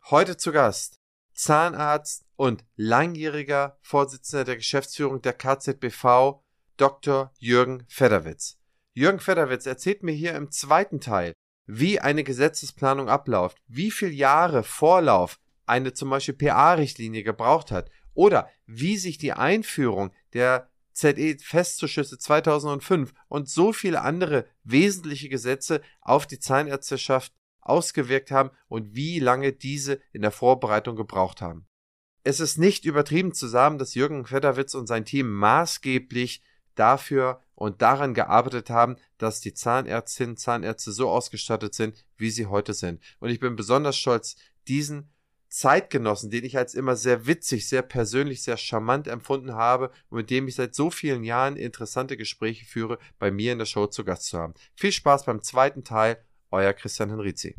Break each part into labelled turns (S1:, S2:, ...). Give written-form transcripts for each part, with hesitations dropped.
S1: Heute zu Gast Zahnarzt und langjähriger Vorsitzender der Geschäftsführung der KZBV, Dr. Jürgen Federwitz. Jürgen Federwitz erzählt mir hier im zweiten Teil, wie eine Gesetzesplanung abläuft, wie viele Jahre Vorlauf eine zum Beispiel PA-Richtlinie gebraucht hat oder wie sich die Einführung der ZE-Festzuschüsse 2005 und so viele andere wesentliche Gesetze auf die Zahnärzteschaft ausgewirkt haben und wie lange diese in der Vorbereitung gebraucht haben. Es ist nicht übertrieben zu sagen, dass Jürgen Federwitz und sein Team maßgeblich dafür und daran gearbeitet haben, dass die Zahnärztinnen und Zahnärzte so ausgestattet sind, wie sie heute sind. Und ich bin besonders stolz, diesen Zeitgenossen, den ich als immer sehr witzig, sehr persönlich, sehr charmant empfunden habe und mit dem ich seit so vielen Jahren interessante Gespräche führe, bei mir in der Show zu Gast zu haben. Viel Spaß beim zweiten Teil, euer Christian Henrizi.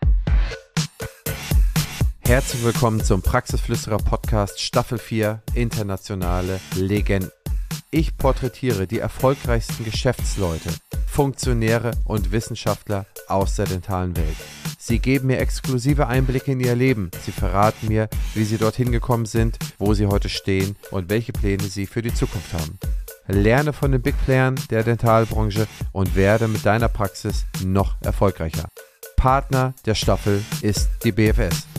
S1: Herzlich willkommen zum Praxisflüsterer Podcast Staffel 4 Internationale Legenden. Ich porträtiere die erfolgreichsten Geschäftsleute, Funktionäre und Wissenschaftler aus der dentalen Welt. Sie geben mir exklusive Einblicke in ihr Leben. Sie verraten mir, wie sie dorthin gekommen sind, wo sie heute stehen und welche Pläne sie für die Zukunft haben. Lerne von den Big Playern der Dentalbranche und werde mit deiner Praxis noch erfolgreicher. Partner der Staffel ist die BFS.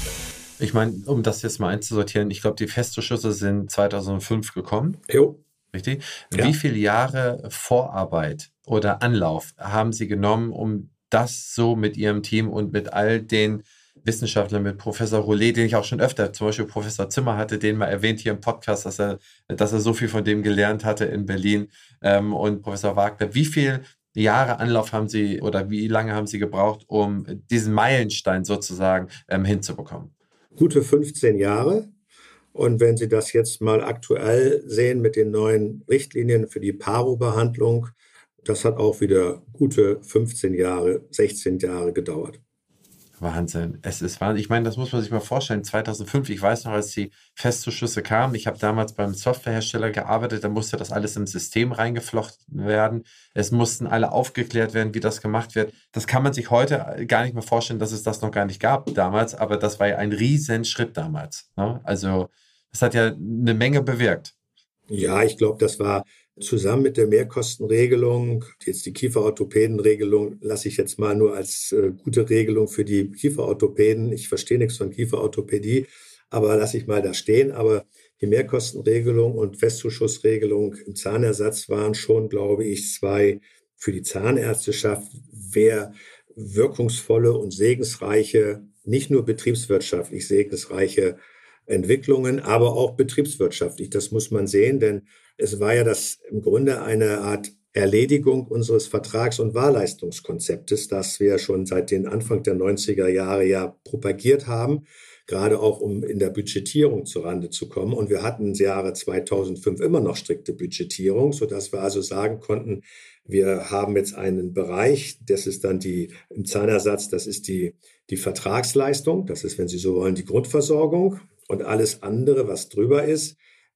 S1: Ich meine, um das jetzt mal einzusortieren, ich glaube, die Festzuschüsse sind 2005 gekommen.
S2: Jo.
S1: Richtig?
S2: Ja.
S1: Wie viele Jahre Vorarbeit oder Anlauf haben Sie genommen, um das so mit Ihrem Team und mit all den Wissenschaftlern, mit Professor Roulet, den ich auch schon öfter, zum Beispiel Professor Zimmer hatte, den mal erwähnt hier im Podcast, dass er so viel von dem gelernt hatte in Berlin, und Professor Wagner. Wie viele Jahre Anlauf haben Sie oder wie lange haben Sie gebraucht, um diesen Meilenstein sozusagen hinzubekommen?
S2: Gute 15 Jahre. Und wenn Sie das jetzt mal aktuell sehen mit den neuen Richtlinien für die Paro-Behandlung, das hat auch wieder gute 15 Jahre, 16 Jahre gedauert.
S1: Wahnsinn. Es ist Wahnsinn. Ich meine, das muss man sich mal vorstellen. 2005, ich weiß noch, als die Festzuschüsse kamen, ich habe damals beim Softwarehersteller gearbeitet, da musste das alles im System reingeflochten werden. Es mussten alle aufgeklärt werden, wie das gemacht wird. Das kann man sich heute gar nicht mehr vorstellen, dass es das noch gar nicht gab damals, aber das war ja ein Riesenschritt damals, ne? Also, das hat ja eine Menge bewirkt.
S2: Ja, ich glaube, das war zusammen mit der Mehrkostenregelung, jetzt die Kieferorthopädenregelung, lasse ich jetzt mal nur als gute Regelung für die Kieferorthopäden. Ich verstehe nichts von Kieferorthopädie, aber lasse ich mal da stehen. Aber die Mehrkostenregelung und Festzuschussregelung im Zahnersatz waren schon, glaube ich, zwei für die Zahnärzteschaft sehr wirkungsvolle und segensreiche, nicht nur betriebswirtschaftlich segensreiche Entwicklungen, aber auch betriebswirtschaftlich. Das muss man sehen, denn es war ja das im Grunde eine Art Erledigung unseres Vertrags- und Wahlleistungskonzeptes, das wir schon seit den Anfang der 90er Jahre ja propagiert haben, gerade auch um in der Budgetierung zurande zu kommen. Und wir hatten im Jahre 2005 immer noch strikte Budgetierung, sodass wir also sagen konnten, wir haben jetzt einen Bereich, das ist dann im Zahnersatz, das ist die Vertragsleistung, das ist, wenn Sie so wollen, die Grundversorgung. Und alles andere, was drüber ist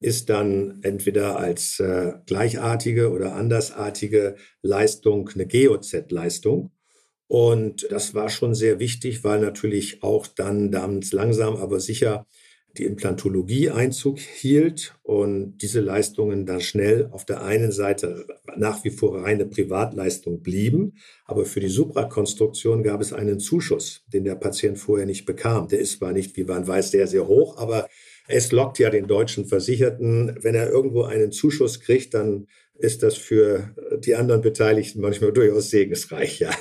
S2: dann entweder als gleichartige oder andersartige Leistung eine GOZ-Leistung. Und das war schon sehr wichtig, weil natürlich auch dann langsam, aber sicher die Implantologie Einzug hielt und diese Leistungen dann schnell auf der einen Seite nach wie vor reine Privatleistung blieben. Aber für die Suprakonstruktion gab es einen Zuschuss, den der Patient vorher nicht bekam. Der ist zwar nicht, wie man weiß, sehr, sehr hoch, aber es lockt ja den deutschen Versicherten. Wenn er irgendwo einen Zuschuss kriegt, dann ist das für die anderen Beteiligten manchmal durchaus segensreich, ja.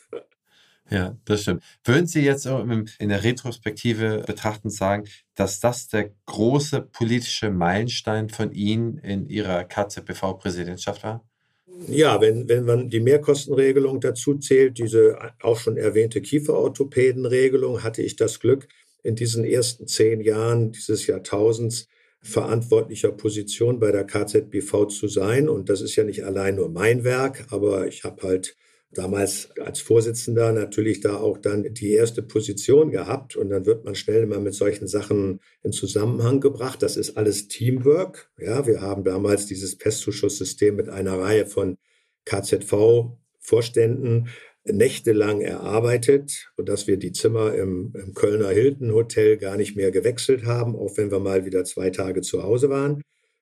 S1: Ja, das stimmt. Würden Sie jetzt so in der Retrospektive betrachtend sagen, dass das der große politische Meilenstein von Ihnen in Ihrer KZBV-Präsidentschaft war?
S2: Ja, wenn man die Mehrkostenregelung dazu zählt, diese auch schon erwähnte Kieferorthopädenregelung, hatte ich das Glück, in diesen ersten 10 Jahren dieses Jahrtausends verantwortlicher Position bei der KZBV zu sein. Und das ist ja nicht allein nur mein Werk, aber ich habe halt damals als Vorsitzender natürlich da auch dann die erste Position gehabt. Und dann wird man schnell immer mit solchen Sachen in Zusammenhang gebracht. Das ist alles Teamwork. Ja, wir haben damals dieses Festzuschusssystem mit einer Reihe von KZV-Vorständen nächtelang erarbeitet, sodass wir die Zimmer im Kölner Hilton Hotel gar nicht mehr gewechselt haben, auch wenn wir mal wieder 2 Tage zu Hause waren.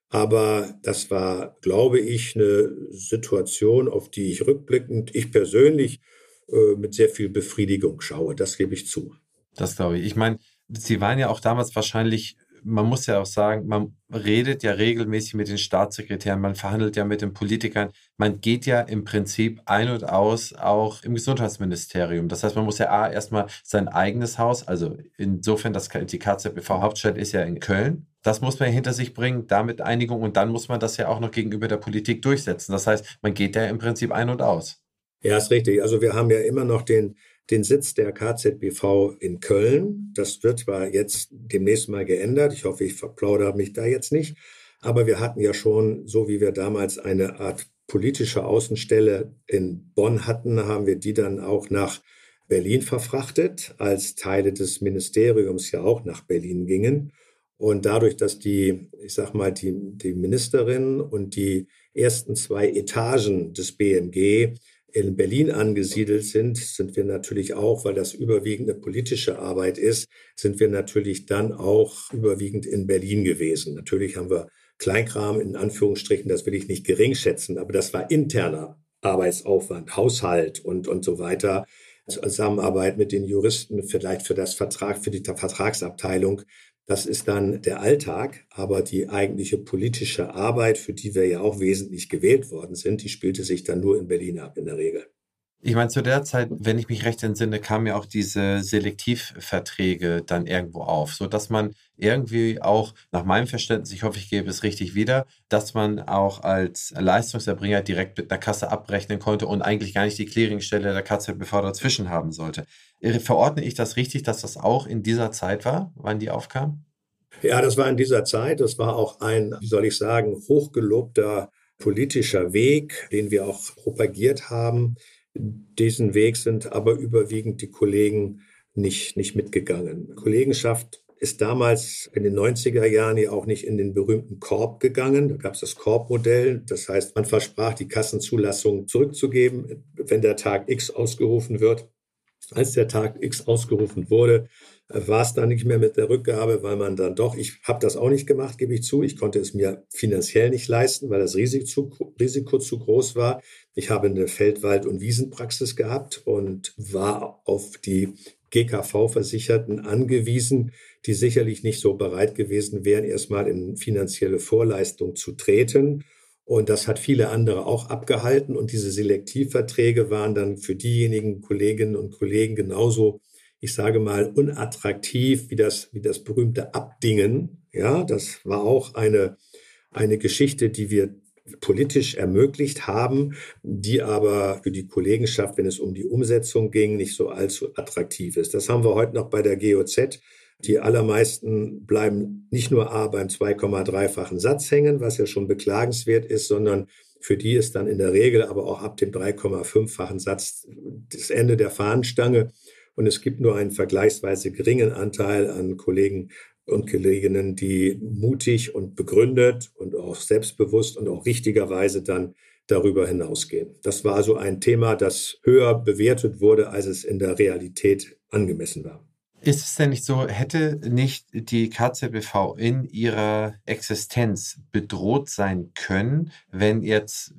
S2: Aber das war, glaube ich, eine Situation, auf die ich rückblickend, ich persönlich, mit sehr viel Befriedigung schaue. Das gebe ich zu.
S1: Das glaube ich. Ich meine, Sie waren ja auch damals wahrscheinlich, man muss ja auch sagen, man redet ja regelmäßig mit den Staatssekretären, man verhandelt ja mit den Politikern, man geht ja im Prinzip ein und aus auch im Gesundheitsministerium. Das heißt, man muss ja erstmal sein eigenes Haus, also insofern, die KZBV Hauptstadt ist ja in Köln. Das muss man ja hinter sich bringen, damit Einigung, und dann muss man das ja auch noch gegenüber der Politik durchsetzen. Das heißt, man geht ja im Prinzip ein und aus.
S2: Ja, ist richtig. Also wir haben ja immer noch den Sitz der KZBV in Köln. Das wird zwar jetzt demnächst mal geändert. Ich hoffe, ich verplaudere mich da jetzt nicht. Aber wir hatten ja schon, so wie wir damals eine Art politische Außenstelle in Bonn hatten, haben wir die dann auch nach Berlin verfrachtet, als Teile des Ministeriums ja auch nach Berlin gingen. Und dadurch, dass ich sag mal, die Ministerin und die ersten 2 Etagen des BMG in Berlin angesiedelt sind wir natürlich auch, weil das überwiegend eine politische Arbeit ist, sind wir natürlich dann auch überwiegend in Berlin gewesen. Natürlich haben wir Kleinkram in Anführungsstrichen, das will ich nicht gering schätzen, aber das war interner Arbeitsaufwand, Haushalt und so weiter. Zusammenarbeit mit den Juristen, vielleicht für die Vertragsabteilung. Das ist dann der Alltag, aber die eigentliche politische Arbeit, für die wir ja auch wesentlich gewählt worden sind, die spielte sich dann nur in Berlin ab in der Regel.
S1: Ich meine, zu der Zeit, wenn ich mich recht entsinne, kamen ja auch diese Selektivverträge dann irgendwo auf, so dass man irgendwie auch, nach meinem Verständnis, ich hoffe, ich gebe es richtig wieder, dass man auch als Leistungserbringer direkt mit einer Kasse abrechnen konnte und eigentlich gar nicht die Clearingstelle der KZBV dazwischen haben sollte. Verordne ich das richtig, dass das auch in dieser Zeit war, wann die aufkam?
S2: Ja, das war in dieser Zeit. Das war auch ein, wie soll ich sagen, hochgelobter politischer Weg, den wir auch propagiert haben. Diesen Weg sind aber überwiegend die Kollegen nicht mitgegangen. Kollegenschaft ist damals in den 90er Jahren ja auch nicht in den berühmten Korb gegangen. Da gab es das Korb-Modell. Das heißt, man versprach, die Kassenzulassung zurückzugeben, wenn der Tag X ausgerufen wird. Als der Tag X ausgerufen wurde, war es dann nicht mehr mit der Rückgabe, weil man dann doch, ich habe das auch nicht gemacht, gebe ich zu, ich konnte es mir finanziell nicht leisten, weil das Risiko zu groß war. Ich habe eine Feld-, und Wiesenpraxis gehabt und war auf die GKV-Versicherten angewiesen, die sicherlich nicht so bereit gewesen wären, erstmal in finanzielle Vorleistung zu treten. Und das hat viele andere auch abgehalten. Und diese Selektivverträge waren dann für diejenigen Kolleginnen und Kollegen genauso, ich sage mal, unattraktiv wie das berühmte Abdingen. Ja, das war auch eine Geschichte, die wir politisch ermöglicht haben, die aber für die Kollegenschaft, wenn es um die Umsetzung ging, nicht so allzu attraktiv ist. Das haben wir heute noch bei der GOZ. Die allermeisten bleiben nicht nur beim 2,3-fachen Satz hängen, was ja schon beklagenswert ist, sondern für die ist dann in der Regel aber auch ab dem 3,5-fachen Satz das Ende der Fahnenstange. Und es gibt nur einen vergleichsweise geringen Anteil an Kollegen und Kolleginnen, die mutig und begründet und auch selbstbewusst und auch richtigerweise dann darüber hinausgehen. Das war also ein Thema, das höher bewertet wurde, als es in der Realität angemessen war.
S1: Ist es denn nicht so, hätte nicht die KZBV in ihrer Existenz bedroht sein können, wenn jetzt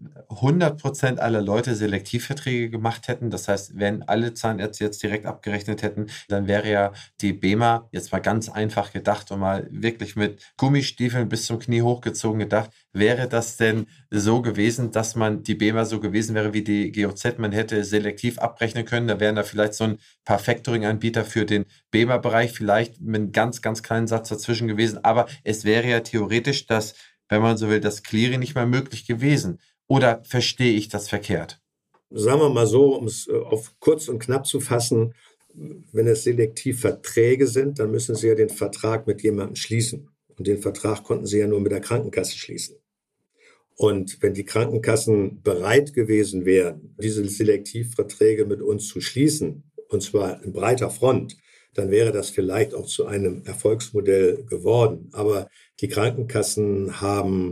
S1: 100% aller Leute Selektivverträge gemacht hätten? Das heißt, wenn alle Zahnärzte jetzt direkt abgerechnet hätten, dann wäre ja die BEMA, jetzt mal ganz einfach gedacht und mal wirklich mit Gummistiefeln bis zum Knie hochgezogen gedacht, wäre das denn so gewesen, dass die BEMA so gewesen wäre wie die GOZ, man hätte selektiv abrechnen können, da wären da vielleicht so ein paar Factoring-Anbieter für den BEMA-Bereich vielleicht mit einem ganz, ganz kleinen Satz dazwischen gewesen. Aber es wäre ja theoretisch, wenn man so will, das Clearing nicht mehr möglich gewesen. Oder verstehe ich das verkehrt?
S2: Sagen wir mal so, um es auf kurz und knapp zu fassen, wenn es Selektivverträge sind, dann müssen Sie ja den Vertrag mit jemandem schließen. Und den Vertrag konnten Sie ja nur mit der Krankenkasse schließen. Und wenn die Krankenkassen bereit gewesen wären, diese Selektivverträge mit uns zu schließen, und zwar in breiter Front, dann wäre das vielleicht auch zu einem Erfolgsmodell geworden. Aber die Krankenkassen haben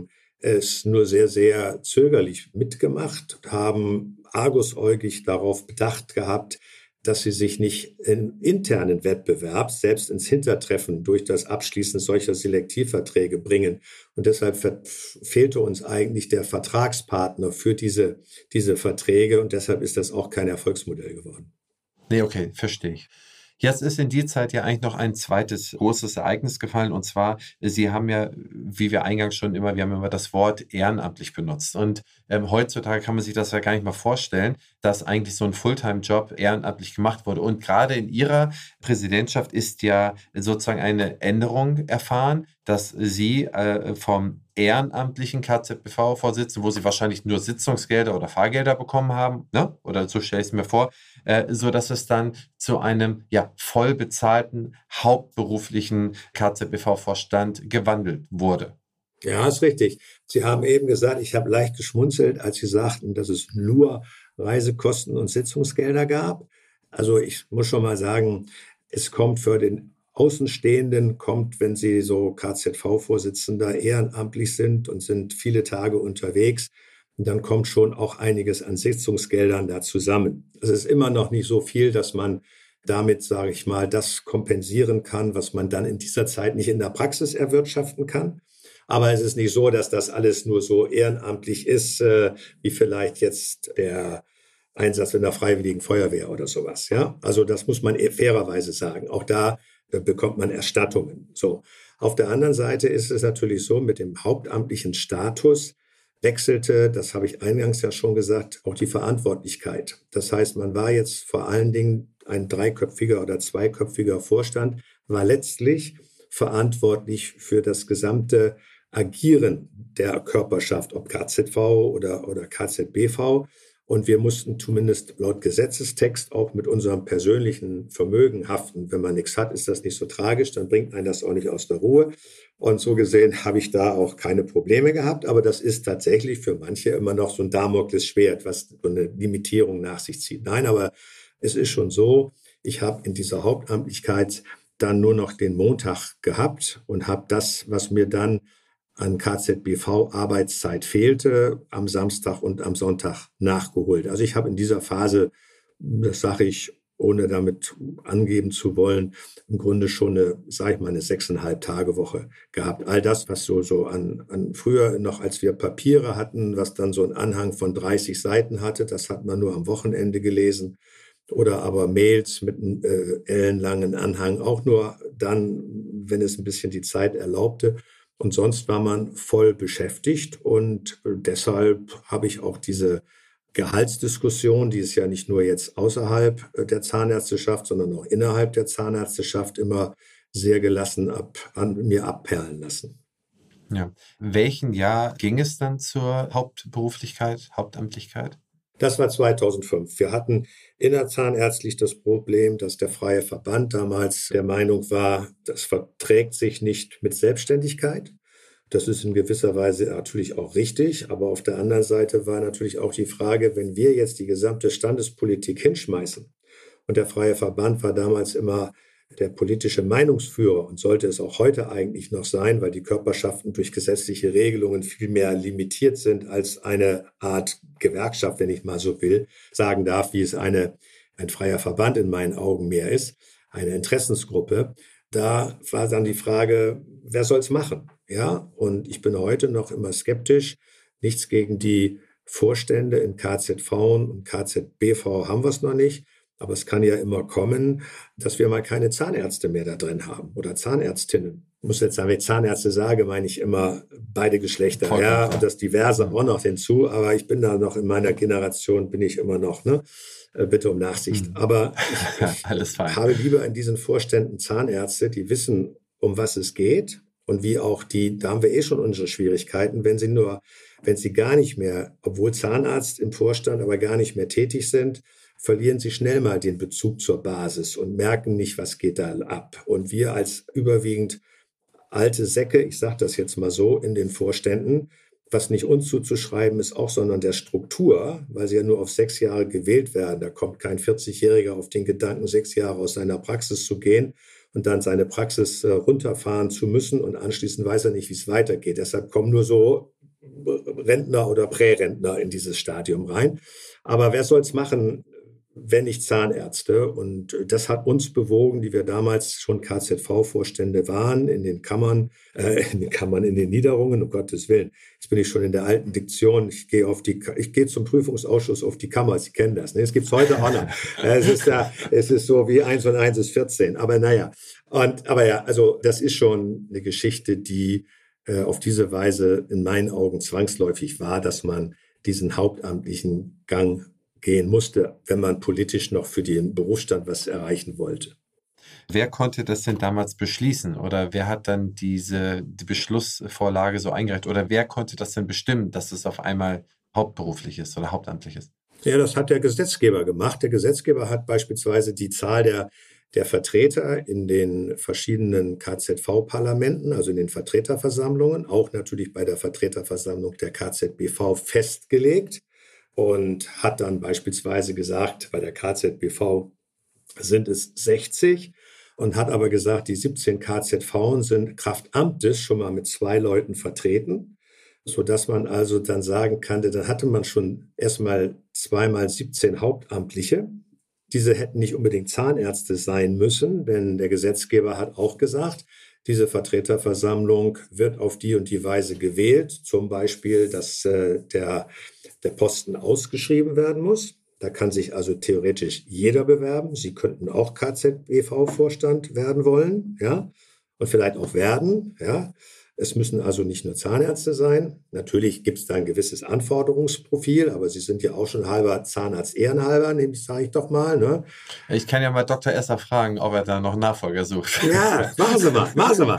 S2: es nur sehr, sehr zögerlich mitgemacht, haben argusäugig darauf bedacht gehabt, dass sie sich nicht im internen Wettbewerb selbst ins Hintertreffen durch das Abschließen solcher Selektivverträge bringen. Und deshalb fehlte uns eigentlich der Vertragspartner für diese Verträge. Und deshalb ist das auch kein Erfolgsmodell geworden.
S1: Nee, okay, verstehe ich. Jetzt ist in die Zeit ja eigentlich noch ein zweites großes Ereignis gefallen. Und zwar, Sie haben ja, wie wir eingangs schon immer, wir haben immer das Wort ehrenamtlich benutzt. Und heutzutage kann man sich das ja gar nicht mal vorstellen, dass eigentlich so ein Fulltime-Job ehrenamtlich gemacht wurde. Und gerade in Ihrer Präsidentschaft ist ja sozusagen eine Änderung erfahren, dass Sie vom ehrenamtlichen KZBV-Vorsitzenden, wo Sie wahrscheinlich nur Sitzungsgelder oder Fahrgelder bekommen haben, ne? Oder so stelle ich es mir vor, so dass es dann zu einem voll bezahlten hauptberuflichen KZBV-Vorstand gewandelt wurde.
S2: Ja, ist richtig. Sie haben eben gesagt, ich habe leicht geschmunzelt, als Sie sagten, dass es nur Reisekosten und Sitzungsgelder gab. Also ich muss schon mal sagen, es kommt für den Außenstehenden, wenn Sie so KZV-Vorsitzender ehrenamtlich sind und sind viele Tage unterwegs, dann kommt schon auch einiges an Sitzungsgeldern da zusammen. Es ist immer noch nicht so viel, dass man damit, sage ich mal, das kompensieren kann, was man dann in dieser Zeit nicht in der Praxis erwirtschaften kann. Aber es ist nicht so, dass das alles nur so ehrenamtlich ist, wie vielleicht jetzt der Einsatz in der Freiwilligen Feuerwehr oder sowas. Ja, also das muss man fairerweise sagen. Auch da bekommt man Erstattungen. So. Auf der anderen Seite ist es natürlich so, mit dem hauptamtlichen Status wechselte, das habe ich eingangs ja schon gesagt, auch die Verantwortlichkeit. Das heißt, man war jetzt vor allen Dingen ein dreiköpfiger oder zweiköpfiger Vorstand, war letztlich verantwortlich für das gesamte Agieren der Körperschaft, ob KZV oder KZBV. Und wir mussten zumindest laut Gesetzestext auch mit unserem persönlichen Vermögen haften. Wenn man nichts hat, ist das nicht so tragisch, dann bringt einen das auch nicht aus der Ruhe. Und so gesehen habe ich da auch keine Probleme gehabt. Aber das ist tatsächlich für manche immer noch so ein Damoklesschwert, was so eine Limitierung nach sich zieht. Nein, aber es ist schon so, ich habe in dieser Hauptamtlichkeit dann nur noch den Montag gehabt und habe das, was mir dann an KZBV-Arbeitszeit fehlte, am Samstag und am Sonntag nachgeholt. Also ich habe in dieser Phase, das sage ich, ohne damit angeben zu wollen, im Grunde schon eine 6,5-Tage-Woche gehabt. All das, was so an früher noch, als wir Papiere hatten, was dann so einen Anhang von 30 Seiten hatte, das hat man nur am Wochenende gelesen. Oder aber Mails mit einem ellenlangen Anhang, auch nur dann, wenn es ein bisschen die Zeit erlaubte. Und sonst war man voll beschäftigt und deshalb habe ich auch diese Gehaltsdiskussion, die es ja nicht nur jetzt außerhalb der Zahnärzteschaft, sondern auch innerhalb der Zahnärzteschaft immer sehr gelassen an mir abperlen lassen.
S1: Ja. Welchen Jahr ging es dann zur Hauptberuflichkeit, Hauptamtlichkeit?
S2: Das war 2005. Wir hatten innerzahnärztlich das Problem, dass der Freie Verband damals der Meinung war, das verträgt sich nicht mit Selbstständigkeit. Das ist in gewisser Weise natürlich auch richtig. Aber auf der anderen Seite war natürlich auch die Frage, wenn wir jetzt die gesamte Standespolitik hinschmeißen, und der Freie Verband war damals immer der politische Meinungsführer und sollte es auch heute eigentlich noch sein, weil die Körperschaften durch gesetzliche Regelungen viel mehr limitiert sind als eine Art Gewerkschaft, wenn ich mal so will, sagen darf, wie es ein freier Verband in meinen Augen mehr ist, eine Interessensgruppe. Da war dann die Frage, wer soll es machen? Ja, und ich bin heute noch immer skeptisch. Nichts gegen die Vorstände in KZV und KZBV haben wir es noch nicht. Aber es kann ja immer kommen, dass wir mal keine Zahnärzte mehr da drin haben oder Zahnärztinnen. Ich muss jetzt sagen, wenn ich Zahnärzte sage, meine ich immer beide Geschlechter. Vollkommen, ja, und das Diverse auch noch hinzu. Aber ich bin da noch in meiner Generation, bin ich immer noch, ne? Bitte um Nachsicht. Aber ich habe lieber in diesen Vorständen Zahnärzte, die wissen, um was es geht und wie auch da haben wir eh schon unsere Schwierigkeiten, wenn sie gar nicht mehr, obwohl Zahnarzt im Vorstand, aber gar nicht mehr tätig sind, verlieren sie schnell mal den Bezug zur Basis und merken nicht, was geht da ab. Und wir als überwiegend alte Säcke, ich sage das jetzt mal so, in den Vorständen, was nicht uns zuzuschreiben ist auch, sondern der Struktur, weil sie ja nur auf 6 Jahre gewählt werden. Da kommt kein 40-Jähriger auf den Gedanken, 6 Jahre aus seiner Praxis zu gehen und dann seine Praxis runterfahren zu müssen und anschließend weiß er nicht, wie es weitergeht. Deshalb kommen nur so Rentner oder Prärentner in dieses Stadium rein. Aber wer soll es machen, wenn nicht Zahnärzte? Und das hat uns bewogen, die wir damals schon KZV-Vorstände waren, in den Kammern, in den Niederungen, um Gottes Willen. Jetzt bin ich schon in der alten Diktion. Ich gehe zum Prüfungsausschuss auf die Kammer. Sie kennen das. Ne? Das gibt es heute auch noch. Es ist so wie 1 und 1 ist 14. Aber naja. Aber ja, also das ist schon eine Geschichte, die auf diese Weise in meinen Augen zwangsläufig war, dass man diesen hauptamtlichen Gang gehen musste, wenn man politisch noch für den Berufsstand was erreichen wollte.
S1: Wer konnte das denn damals beschließen? Oder wer hat dann die Beschlussvorlage so eingereicht? Oder wer konnte das denn bestimmen, dass es auf einmal hauptberuflich ist oder hauptamtlich ist?
S2: Ja, das hat der Gesetzgeber gemacht. Der Gesetzgeber hat beispielsweise die Zahl der Vertreter in den verschiedenen KZV-Parlamenten, also in den Vertreterversammlungen, auch natürlich bei der Vertreterversammlung der KZBV festgelegt und hat dann beispielsweise gesagt, bei der KZBV sind es 60 und hat aber gesagt, die 17 KZV sind Kraft Amtes schon mal mit 2 Leuten vertreten, sodass man also dann sagen kann, dann hatte man schon erstmal 2 mal 17 Hauptamtliche. Diese hätten nicht unbedingt Zahnärzte sein müssen, denn der Gesetzgeber hat auch gesagt, diese Vertreterversammlung wird auf die und die Weise gewählt, zum Beispiel, dass der Posten ausgeschrieben werden muss. Da kann sich also theoretisch jeder bewerben. Sie könnten auch KZBV-Vorstand werden wollen, ja, und vielleicht auch werden, ja. Es müssen also nicht nur Zahnärzte sein. Natürlich gibt es da ein gewisses Anforderungsprofil, aber Sie sind ja auch schon halber Zahnarzt ehrenhalber, sage ich doch mal. Ne?
S1: Ich kann ja mal Dr. Esser fragen, ob er da noch einen Nachfolger sucht.
S2: Ja, machen Sie mal.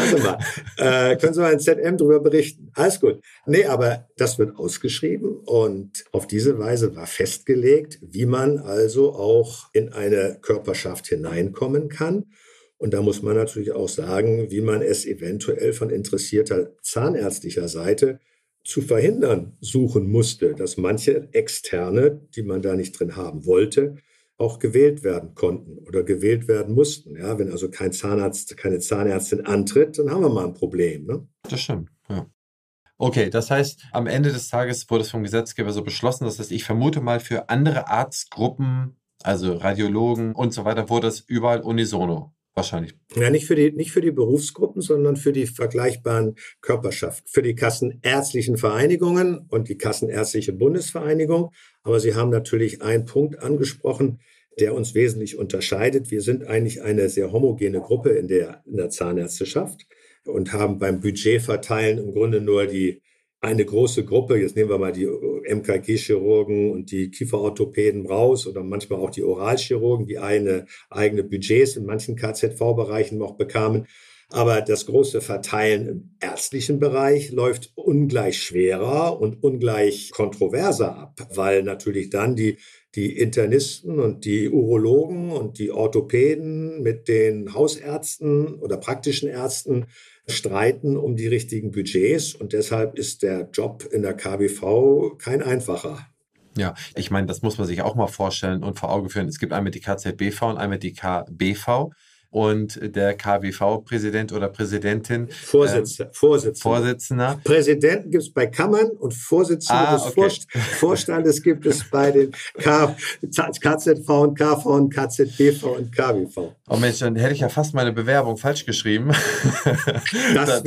S2: Können Sie mal in ZM darüber berichten. Alles gut. Nee, aber das wird ausgeschrieben und auf diese Weise war festgelegt, wie man also auch in eine Körperschaft hineinkommen kann. Und da muss man natürlich auch sagen, wie man es eventuell von interessierter zahnärztlicher Seite zu verhindern suchen musste, dass manche Externe, die man da nicht drin haben wollte, auch gewählt werden konnten oder gewählt werden mussten. Ja, wenn also kein Zahnarzt, keine Zahnärztin antritt, dann haben wir mal ein Problem. Ne?
S1: Das stimmt, ja. Okay, das heißt, am Ende des Tages wurde es vom Gesetzgeber so beschlossen. Das heißt, ich vermute mal, für andere Arztgruppen, also Radiologen und so weiter, wurde es überall unisono. Wahrscheinlich.
S2: Ja, nicht für die Berufsgruppen, sondern für die vergleichbaren Körperschaften, für die kassenärztlichen Vereinigungen und die Kassenärztliche Bundesvereinigung. Aber Sie haben natürlich einen Punkt angesprochen, der uns wesentlich unterscheidet. Wir sind eigentlich eine sehr homogene Gruppe in der Zahnärzteschaft und haben beim Budgetverteilen im Grunde nur eine große Gruppe, jetzt nehmen wir mal die MKG-Chirurgen und die Kieferorthopäden raus oder manchmal auch die Oralchirurgen, die eigene Budgets in manchen KZV-Bereichen noch bekamen. Aber das große Verteilen im ärztlichen Bereich läuft ungleich schwerer und ungleich kontroverser ab, weil natürlich dann die Internisten und die Urologen und die Orthopäden mit den Hausärzten oder praktischen Ärzten streiten um die richtigen Budgets und deshalb ist der Job in der KBV kein einfacher.
S1: Ja, ich meine, das muss man sich auch mal vorstellen und vor Augen führen. Es gibt einmal die KZBV und einmal die KBV. Und der KBV-Präsident oder Präsidentin. Vorsitzender.
S2: Präsidenten gibt es bei Kammern und Vorsitzende des Vorstandes gibt es bei den KZV und KV und KZBV und KBV.
S1: Oh Mensch, dann hätte ich ja fast meine Bewerbung falsch geschrieben.
S2: Das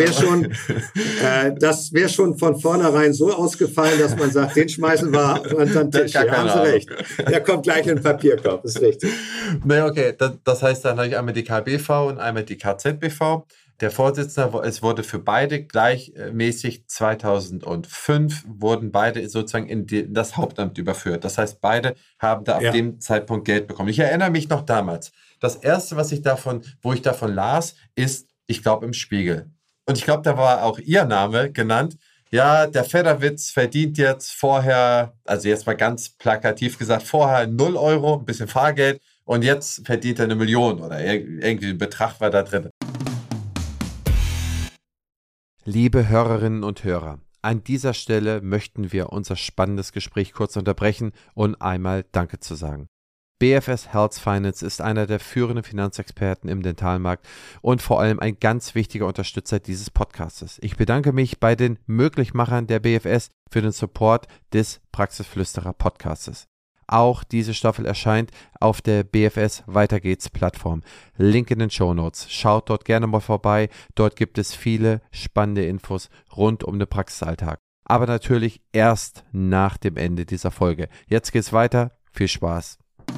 S2: wäre schon von vornherein so ausgefallen, dass man sagt, den schmeißen wir unter den Tisch. Ja, haben Sie recht. Der kommt gleich in den Papierkorb, ist richtig.
S1: Nee, okay, das heißt, dann habe ich einmal die KBV und einmal die KZBV. Der Vorsitzende, es wurde für beide gleichmäßig 2005 wurden beide sozusagen in das Hauptamt überführt. Das heißt, beide haben da ab dem Zeitpunkt Geld bekommen. Ich erinnere mich noch damals. Das erste, wo ich davon las, ist, ich glaube, im Spiegel. Und ich glaube, da war auch Ihr Name genannt. Ja, der Fedderwitz verdient jetzt vorher, also jetzt mal ganz plakativ gesagt, vorher 0 Euro, ein bisschen Fahrgeld. Und jetzt verdient er 1 Million oder irgendwie ein Betrag war da drin. Liebe Hörerinnen und Hörer, an dieser Stelle möchten wir unser spannendes Gespräch kurz unterbrechen und einmal Danke zu sagen. BFS Health Finance ist einer der führenden Finanzexperten im Dentalmarkt und vor allem ein ganz wichtiger Unterstützer dieses Podcastes. Ich bedanke mich bei den Möglichmachern der BFS für den Support des Praxisflüsterer Podcastes. Auch diese Staffel erscheint auf der BFS Weiter geht's Plattform. Link in den Shownotes. Schaut dort gerne mal vorbei. Dort gibt es viele spannende Infos rund um den Praxisalltag. Aber natürlich erst nach dem Ende dieser Folge. Jetzt geht's weiter. Viel Spaß.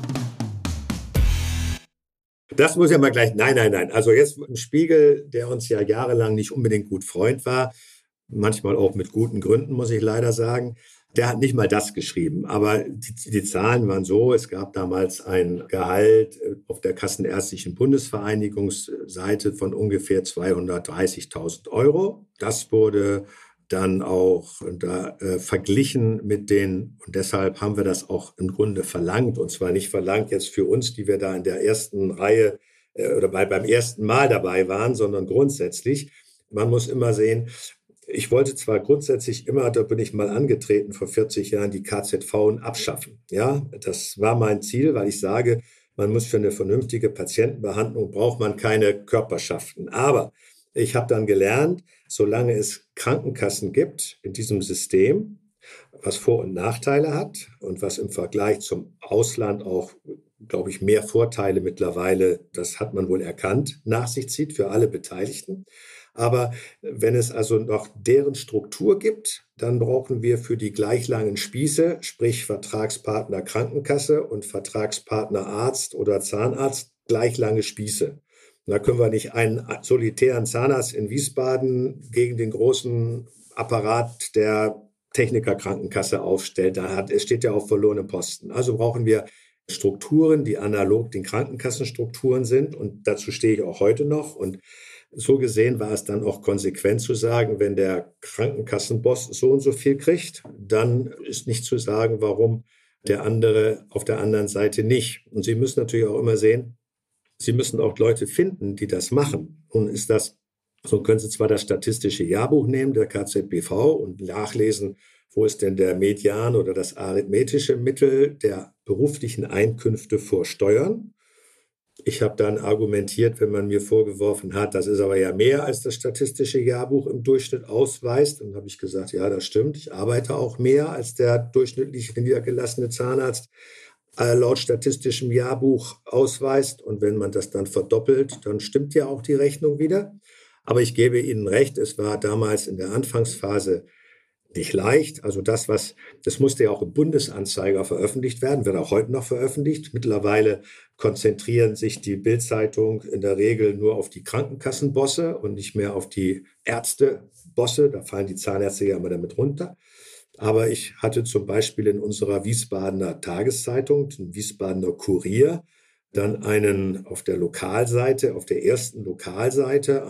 S2: Das muss ja mal gleich, nein. Also jetzt ein Spiegel, der uns ja jahrelang nicht unbedingt gut Freund war, manchmal auch mit guten Gründen, muss ich leider sagen, der hat nicht mal das geschrieben. Aber die Zahlen waren so, es gab damals ein Gehalt auf der Kassenärztlichen Bundesvereinigungsseite von ungefähr 230.000 Euro. Das wurde dann auch verglichen mit den, und deshalb haben wir das auch im Grunde verlangt, und zwar nicht verlangt jetzt für uns, die wir da in der ersten Reihe oder beim ersten Mal dabei waren, sondern grundsätzlich. Man muss immer sehen, ich wollte zwar grundsätzlich immer, da bin ich mal angetreten vor 40 Jahren, die KZV abschaffen. Ja, das war mein Ziel, weil ich sage, man muss für eine vernünftige Patientenbehandlung braucht man keine Körperschaften. Aber ich habe dann gelernt, solange es Krankenkassen gibt in diesem System, was Vor- und Nachteile hat und was im Vergleich zum Ausland auch, glaube ich, mehr Vorteile mittlerweile, das hat man wohl erkannt, nach sich zieht für alle Beteiligten. Aber wenn es also noch deren Struktur gibt, dann brauchen wir für die gleich langen Spieße, sprich Vertragspartner Krankenkasse und Vertragspartner Arzt oder Zahnarzt, gleich lange Spieße. Da können wir nicht einen solitären Zahnarzt in Wiesbaden gegen den großen Apparat der Technikerkrankenkasse aufstellen. Es steht ja auf verlorenem Posten. Also brauchen wir Strukturen, die analog den Krankenkassenstrukturen sind. Und dazu stehe ich auch heute noch. Und so gesehen war es dann auch konsequent zu sagen, wenn der Krankenkassenboss so und so viel kriegt, dann ist nicht zu sagen, warum der andere auf der anderen Seite nicht. Und Sie müssen natürlich auch immer sehen, Sie müssen auch Leute finden, die das machen. Und so können Sie zwar das statistische Jahrbuch nehmen, der KZBV, und nachlesen, wo ist denn der Median oder das arithmetische Mittel der beruflichen Einkünfte vor Steuern. Ich habe dann argumentiert, wenn man mir vorgeworfen hat, das ist aber ja mehr als das statistische Jahrbuch im Durchschnitt ausweist. Dann habe ich gesagt, ja, das stimmt. Ich arbeite auch mehr als der durchschnittlich niedergelassene Zahnarzt laut statistischem Jahrbuch ausweist. Und wenn man das dann verdoppelt, dann stimmt ja auch die Rechnung wieder. Aber ich gebe Ihnen recht, es war damals in der Anfangsphase nicht leicht. Also das musste ja auch im Bundesanzeiger veröffentlicht werden, wird auch heute noch veröffentlicht. Mittlerweile konzentrieren sich die Bild-Zeitung in der Regel nur auf die Krankenkassenbosse und nicht mehr auf die Ärztebosse. Da fallen die Zahnärzte ja immer damit runter. Aber ich hatte zum Beispiel in unserer Wiesbadener Tageszeitung, den Wiesbadener Kurier, dann auf der Lokalseite, auf der ersten Lokalseite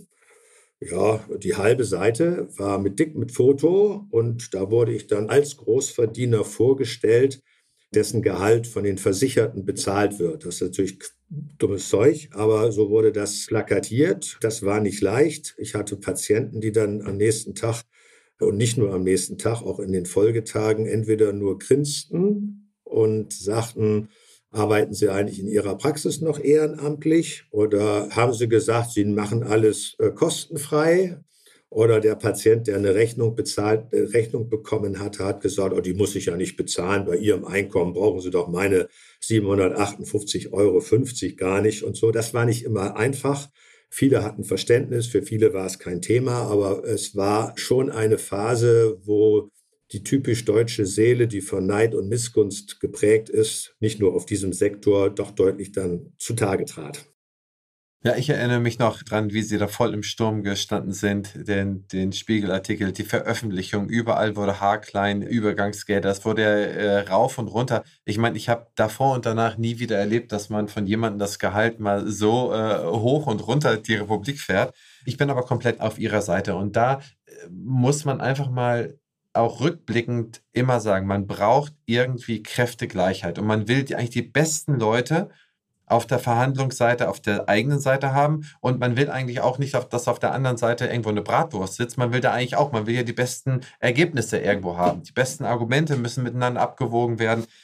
S2: die halbe Seite war mit Foto, und da wurde ich dann als Großverdiener vorgestellt, dessen Gehalt von den Versicherten bezahlt wird. Das ist natürlich dummes Zeug, aber so wurde das plakatiert. Das war nicht leicht. Ich hatte Patienten, die dann am nächsten Tag und nicht nur am nächsten Tag, auch in den Folgetagen entweder nur grinsten und sagten, arbeiten Sie eigentlich in Ihrer Praxis noch ehrenamtlich, oder haben Sie gesagt, Sie machen alles kostenfrei? Oder der Patient, der eine Rechnung bekommen hat, hat gesagt, oh, die muss ich ja nicht bezahlen. Bei Ihrem Einkommen brauchen Sie doch meine 758,50 Euro gar nicht und so. Das war nicht immer einfach. Viele hatten Verständnis, für viele war es kein Thema, aber es war schon eine Phase, wo die typisch deutsche Seele, die von Neid und Missgunst geprägt ist, nicht nur auf diesem Sektor, doch deutlich dann zutage trat.
S1: Ja, ich erinnere mich noch dran, wie Sie da voll im Sturm gestanden sind, den Spiegelartikel, die Veröffentlichung, überall wurde haarklein, Übergangsgelder, das wurde rauf und runter. Ich meine, ich habe davor und danach nie wieder erlebt, dass man von jemandem das Gehalt mal so hoch und runter die Republik fährt. Ich bin aber komplett auf Ihrer Seite, und da muss man einfach mal auch rückblickend immer sagen, man braucht irgendwie Kräftegleichheit, und man will eigentlich die besten Leute auf der Verhandlungsseite, auf der eigenen Seite haben, und man will eigentlich auch nicht, dass auf der anderen Seite irgendwo eine Bratwurst sitzt. Man will ja die besten Ergebnisse irgendwo haben. Die besten Argumente müssen miteinander abgewogen werden.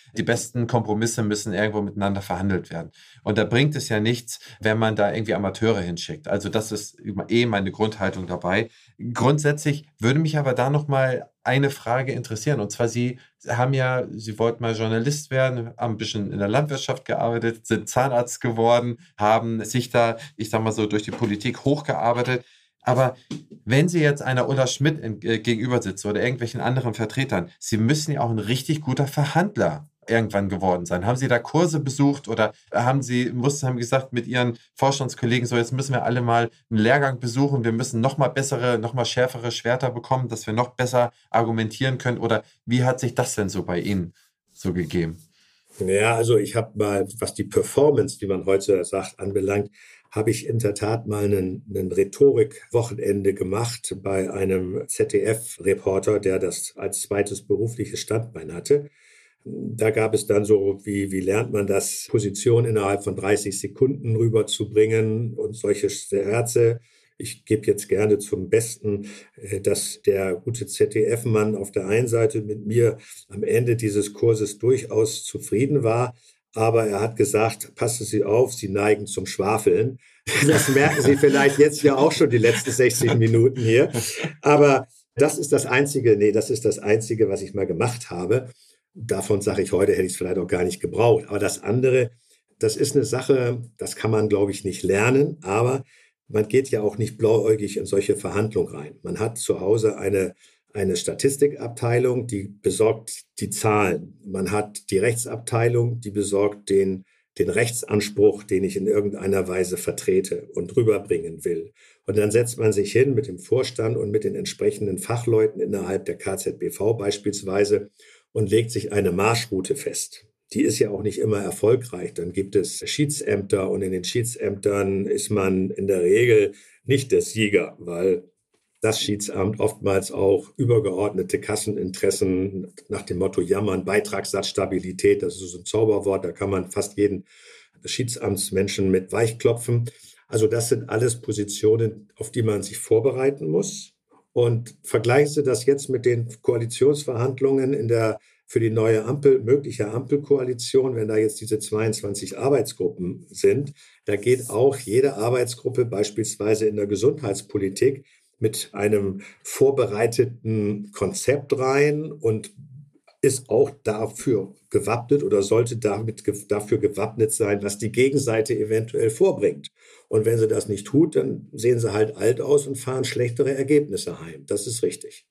S1: die besten Kompromisse müssen irgendwo miteinander verhandelt werden. Und da bringt es ja nichts, wenn man da irgendwie Amateure hinschickt. Also das ist meine Grundhaltung dabei. Grundsätzlich würde mich aber da nochmal eine Frage interessieren. Und zwar, Sie wollten mal Journalist werden, haben ein bisschen in der Landwirtschaft gearbeitet, sind Zahnarzt geworden, haben sich da, ich sag mal so, durch die Politik hochgearbeitet. Aber wenn Sie jetzt einer Ulla Schmidt gegenüber sitzen oder irgendwelchen anderen Vertretern, Sie müssen ja auch ein richtig guter Verhandler irgendwann geworden sein. Haben Sie da Kurse besucht oder haben gesagt mit Ihren Vorstandskollegen, so jetzt müssen wir alle mal einen Lehrgang besuchen, wir müssen noch mal bessere, noch mal schärfere Schwerter bekommen, dass wir noch besser argumentieren können? Oder wie hat sich das denn so bei Ihnen so gegeben?
S2: Ja, also ich habe mal, was die Performance, wie man heute sagt, anbelangt, habe ich in der Tat mal einen Rhetorik-Wochenende gemacht bei einem ZDF-Reporter, der das als zweites berufliches Standbein hatte. Da gab es dann so, wie lernt man das, Position innerhalb von 30 Sekunden rüberzubringen und solche Scherze. Ich gebe jetzt gerne zum Besten, dass der gute ZDF-Mann auf der einen Seite mit mir am Ende dieses Kurses durchaus zufrieden war, aber er hat gesagt, passen Sie auf, Sie neigen zum Schwafeln. Das merken Sie vielleicht jetzt ja auch schon die letzten 60 Minuten hier. Aber das ist das Einzige, was ich mal gemacht habe. Davon sage ich heute, hätte ich es vielleicht auch gar nicht gebraucht. Aber das andere, das ist eine Sache, das kann man, glaube ich, nicht lernen. Aber man geht ja auch nicht blauäugig in solche Verhandlungen rein. Man hat zu Hause eine Statistikabteilung, die besorgt die Zahlen. Man hat die Rechtsabteilung, die besorgt den Rechtsanspruch, den ich in irgendeiner Weise vertrete und rüberbringen will. Und dann setzt man sich hin mit dem Vorstand und mit den entsprechenden Fachleuten innerhalb der KZBV beispielsweise und legt sich eine Marschroute fest. Die ist ja auch nicht immer erfolgreich. Dann gibt es Schiedsämter und in den Schiedsämtern ist man in der Regel nicht der Sieger, weil das Schiedsamt oftmals auch übergeordnete Kasseninteressen nach dem Motto Jammern, Beitragssatzstabilität, das ist so ein Zauberwort, da kann man fast jeden Schiedsamtsmenschen mit weichklopfen. Also das sind alles Positionen, auf die man sich vorbereiten muss. Und vergleichen Sie das jetzt mit den Koalitionsverhandlungen für die neue mögliche Ampelkoalition, wenn da jetzt diese 22 Arbeitsgruppen sind, da geht auch jede Arbeitsgruppe beispielsweise in der Gesundheitspolitik mit einem vorbereiteten Konzept rein und ist auch dafür gewappnet oder sollte dafür gewappnet sein, was die Gegenseite eventuell vorbringt. Und wenn sie das nicht tut, dann sehen sie halt alt aus und fahren schlechtere Ergebnisse heim. Das ist richtig.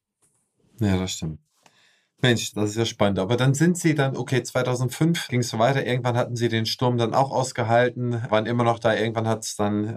S1: Ja, das stimmt. Mensch, das ist ja spannend. Aber dann sind Sie dann, okay, 2005 ging es so weiter. Irgendwann hatten Sie den Sturm dann auch ausgehalten, waren immer noch da. Irgendwann hat es dann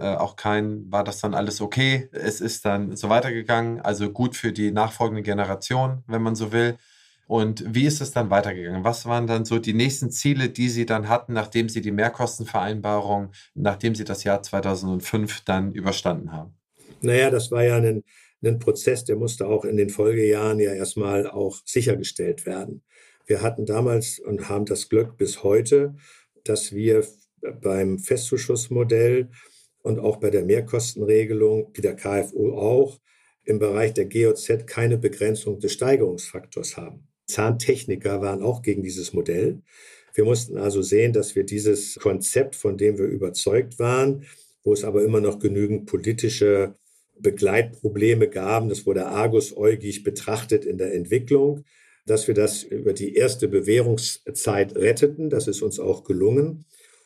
S1: war das dann alles okay. Es ist dann so weitergegangen. Also gut für die nachfolgende Generation, wenn man so will. Und wie ist es dann weitergegangen? Was waren dann so die nächsten Ziele, die Sie dann hatten, nachdem Sie die Mehrkostenvereinbarung, nachdem Sie das Jahr 2005 dann überstanden haben?
S2: Naja, das war ja ein Prozess, der musste auch in den Folgejahren ja erstmal auch sichergestellt werden. Wir hatten damals und haben das Glück bis heute, dass wir beim Festzuschussmodell und auch bei der Mehrkostenregelung, wie der KfO auch, im Bereich der GOZ keine Begrenzung des Steigerungsfaktors haben. Zahntechniker waren auch gegen dieses Modell. Wir mussten also sehen, dass wir dieses Konzept, von dem wir überzeugt waren, wo es aber immer noch genügend politische Begleitprobleme gab, das wurde argusäugig betrachtet in der Entwicklung, dass wir das über die erste Bewährungszeit retteten. Das ist uns auch gelungen.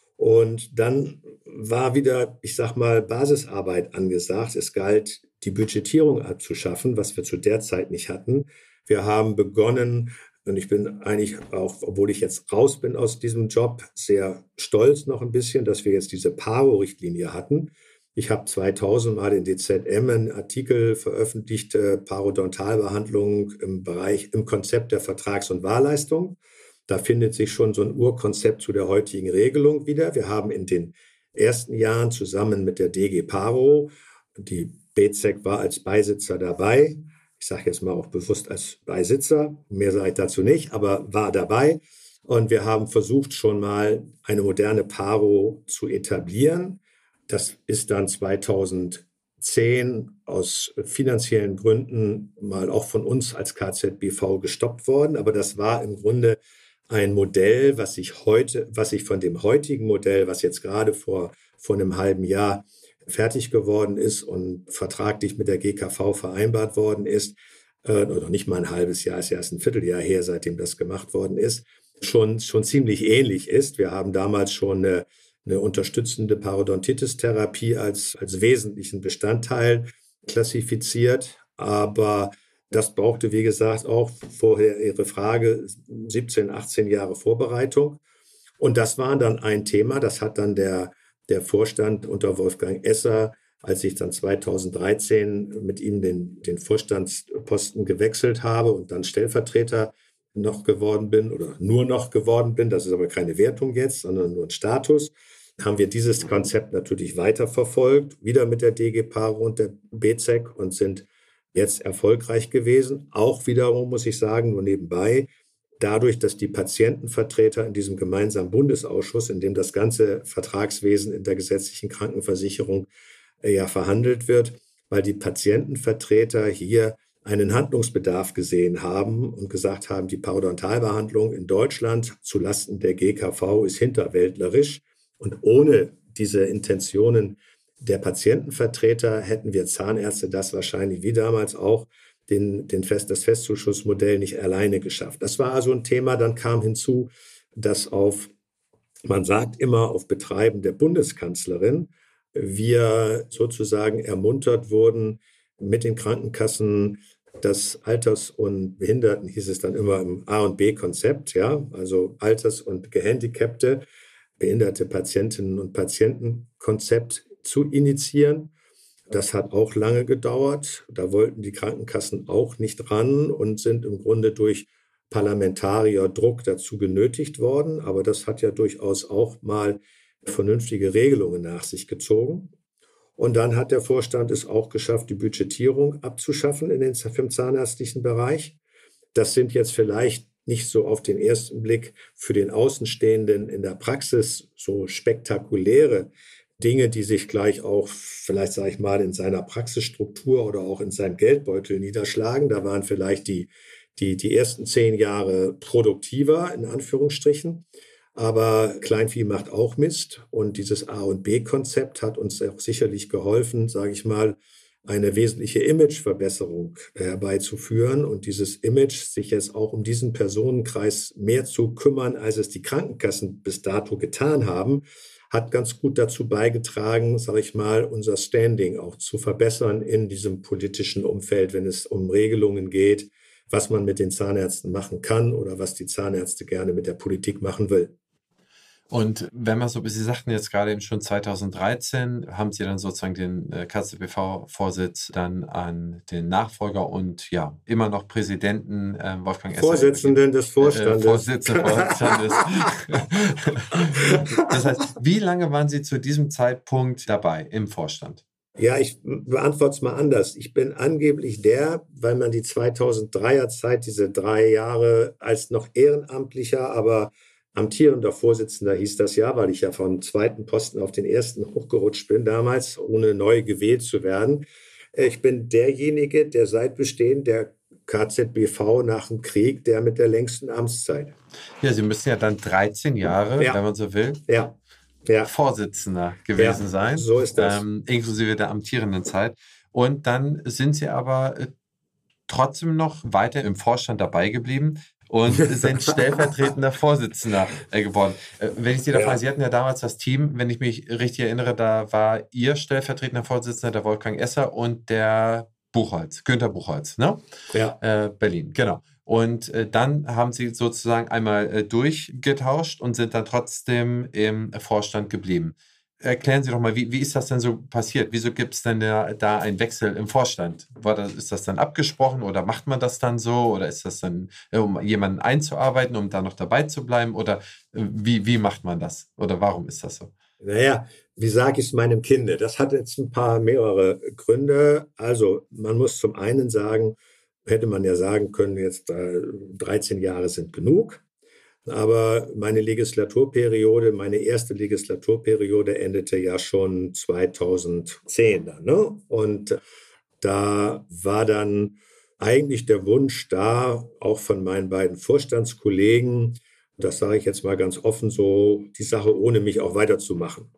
S2: Und dann war wieder, ich sag mal, Basisarbeit angesagt. Es galt, die Budgetierung abzuschaffen, was wir zu der Zeit nicht hatten. Wir haben begonnen, und ich bin eigentlich auch, obwohl ich jetzt raus bin aus diesem Job, sehr stolz noch ein bisschen, dass wir jetzt diese PARO-Richtlinie hatten. Ich habe 2000 mal in DZM einen Artikel veröffentlicht, Parodontalbehandlung im Konzept der Vertrags- und Wahlleistung. Da findet sich schon so ein Urkonzept zu der heutigen Regelung wieder. Wir haben in den ersten Jahren zusammen mit der DG Paro, die BZEC war als Beisitzer dabei, ich sage jetzt mal auch bewusst als Beisitzer, mehr sage ich dazu nicht, aber war dabei. Und wir haben versucht, schon mal eine moderne Paro zu etablieren. Das ist dann 2010 aus finanziellen Gründen mal auch von uns als KZBV gestoppt worden. Aber das war im Grunde ein Modell, was sich von dem heutigen Modell, was jetzt gerade vor einem halben Jahr fertig geworden ist und vertraglich mit der GKV vereinbart worden ist, oder nicht mal ein halbes Jahr, ist ja erst ein Vierteljahr her, seitdem das gemacht worden ist, schon ziemlich ähnlich ist. Wir haben damals schon eine unterstützende Parodontitis-Therapie als wesentlichen Bestandteil klassifiziert, aber das brauchte, wie gesagt, auch vorher Ihre Frage, 17, 18 Jahre Vorbereitung. Und das war dann ein Thema, das hat dann der Vorstand unter Wolfgang Esser, als ich dann 2013 mit ihm den Vorstandsposten gewechselt habe und dann Stellvertreter noch geworden bin oder nur noch geworden bin, das ist aber keine Wertung jetzt, sondern nur ein Status, haben wir dieses Konzept natürlich weiterverfolgt, wieder mit der DG Paro und der BZEC und sind jetzt erfolgreich gewesen. Auch wiederum, muss ich sagen, nur nebenbei, dadurch, dass die Patientenvertreter in diesem gemeinsamen Bundesausschuss, in dem das ganze Vertragswesen in der gesetzlichen Krankenversicherung ja verhandelt wird, weil die Patientenvertreter hier einen Handlungsbedarf gesehen haben und gesagt haben, die Parodontalbehandlung in Deutschland zulasten der GKV ist hinterwäldlerisch. Und ohne diese Intentionen der Patientenvertreter hätten wir Zahnärzte das wahrscheinlich wie damals auch das Festzuschussmodell nicht alleine geschafft. Das war also ein Thema. Dann kam hinzu, dass man sagt immer auf Betreiben der Bundeskanzlerin, wir sozusagen ermuntert wurden, mit den Krankenkassen das Alters- und Behinderten, hieß es dann immer im A- und B-Konzept, ja, also Alters- und Gehandicapte, behinderte Patientinnen und Patientenkonzept zu initiieren. Das hat auch lange gedauert. Da wollten die Krankenkassen auch nicht ran und sind im Grunde durch Parlamentarierdruck dazu genötigt worden. Aber das hat ja durchaus auch mal vernünftige Regelungen nach sich gezogen. Und dann hat der Vorstand es auch geschafft, die Budgetierung abzuschaffen im zahnärztlichen Bereich. Das sind jetzt vielleicht nicht so auf den ersten Blick für den Außenstehenden in der Praxis so spektakuläre Dinge, die sich gleich auch vielleicht, sage ich mal, in seiner Praxisstruktur oder auch in seinem Geldbeutel niederschlagen. Da waren vielleicht die ersten 10 Jahre produktiver, in Anführungsstrichen. Aber Kleinvieh macht auch Mist. Und dieses A- und B-Konzept hat uns auch sicherlich geholfen, sage ich mal, eine wesentliche Imageverbesserung herbeizuführen und dieses Image, sich jetzt auch um diesen Personenkreis mehr zu kümmern, als es die Krankenkassen bis dato getan haben, hat ganz gut dazu beigetragen, sage ich mal, unser Standing auch zu verbessern in diesem politischen Umfeld, wenn es um Regelungen geht, was man mit den Zahnärzten machen kann oder was die Zahnärzte gerne mit der Politik machen will.
S1: Und wenn man so, Sie sagten jetzt gerade eben schon 2013, haben Sie dann sozusagen den KZBV-Vorsitz dann an den Nachfolger und ja, immer noch Präsidenten Wolfgang Esser.
S2: Vorsitzenden des Vorstandes.
S1: Vorstandes. Das heißt, wie lange waren Sie zu diesem Zeitpunkt dabei im Vorstand?
S2: Ja, ich beantworte es mal anders. Ich bin angeblich weil man die 2003er Zeit, diese 3 Jahre als noch ehrenamtlicher, aber amtierender Vorsitzender hieß das ja, weil ich ja vom zweiten Posten auf den ersten hochgerutscht bin damals, ohne neu gewählt zu werden. Ich bin derjenige, der seit Bestehen der KZBV nach dem Krieg, der mit der längsten Amtszeit.
S1: Ja, Sie müssen ja dann 13 Jahre, wenn man so will, Vorsitzender gewesen sein.
S2: So ist das.
S1: Inklusive der amtierenden Zeit. Und dann sind Sie aber trotzdem noch weiter im Vorstand dabei geblieben und sind stellvertretender Vorsitzender geworden. Wenn ich Sie da frage, Sie hatten ja damals das Team, wenn ich mich richtig erinnere, da war Ihr stellvertretender Vorsitzender, der Wolfgang Esser und der Günther Buchholz, ne?
S2: Ja.
S1: Berlin, genau. Und dann haben Sie sozusagen einmal durchgetauscht und sind dann trotzdem im Vorstand geblieben. Erklären Sie doch mal, wie ist das denn so passiert? Wieso gibt es denn da einen Wechsel im Vorstand? Ist das dann abgesprochen oder macht man das dann so? Oder ist das dann, um jemanden einzuarbeiten, um da noch dabei zu bleiben? Oder wie macht man das? Oder warum ist das so?
S2: Naja, wie sage ich es meinem Kinde? Das hat jetzt mehrere Gründe. Also man muss zum einen sagen, hätte man ja sagen können, jetzt 13 Jahre sind genug. Aber meine erste Legislaturperiode endete ja schon 2010 dann, ne? Und da war dann eigentlich der Wunsch da, auch von meinen beiden Vorstandskollegen, Das sage ich jetzt mal ganz offen so, die Sache ohne mich auch weiterzumachen.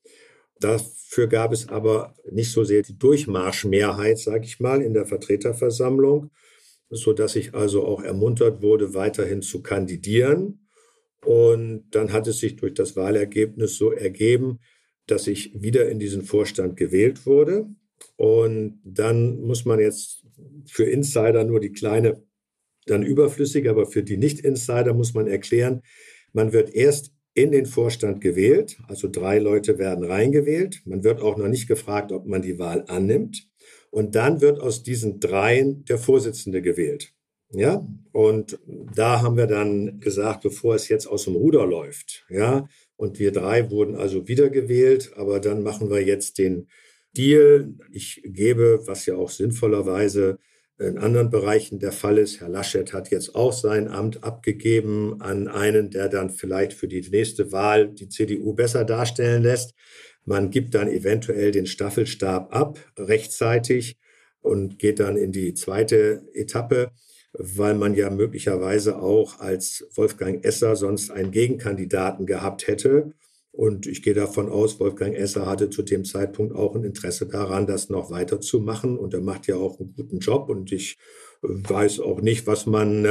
S2: Dafür gab es aber nicht so sehr die Durchmarschmehrheit, sage ich mal, in der Vertreterversammlung, sodass ich also auch ermuntert wurde, weiterhin zu kandidieren. Und dann hat es sich durch das Wahlergebnis so ergeben, dass ich wieder in diesen Vorstand gewählt wurde. Und dann muss man jetzt für Insider nur die kleine, dann überflüssig, aber für die Nicht-Insider muss man erklären, man wird erst in den Vorstand gewählt, also 3 Leute werden reingewählt. Man wird auch noch nicht gefragt, ob man die Wahl annimmt. Und dann wird aus diesen 3 der Vorsitzende gewählt. Ja, und da haben wir dann gesagt, bevor es jetzt aus dem Ruder läuft, ja, und wir 3 wurden also wiedergewählt, aber dann machen wir jetzt den Deal. Ich gebe, was ja auch sinnvollerweise in anderen Bereichen der Fall ist. Herr Laschet hat jetzt auch sein Amt abgegeben an einen, der dann vielleicht für die nächste Wahl die CDU besser darstellen lässt. Man gibt dann eventuell den Staffelstab ab rechtzeitig und geht dann in die zweite Etappe, weil man ja möglicherweise auch als Wolfgang Esser sonst einen Gegenkandidaten gehabt hätte. Und ich gehe davon aus, Wolfgang Esser hatte zu dem Zeitpunkt auch ein Interesse daran, das noch weiterzumachen. Und er macht ja auch einen guten Job. Und ich weiß auch nicht, was man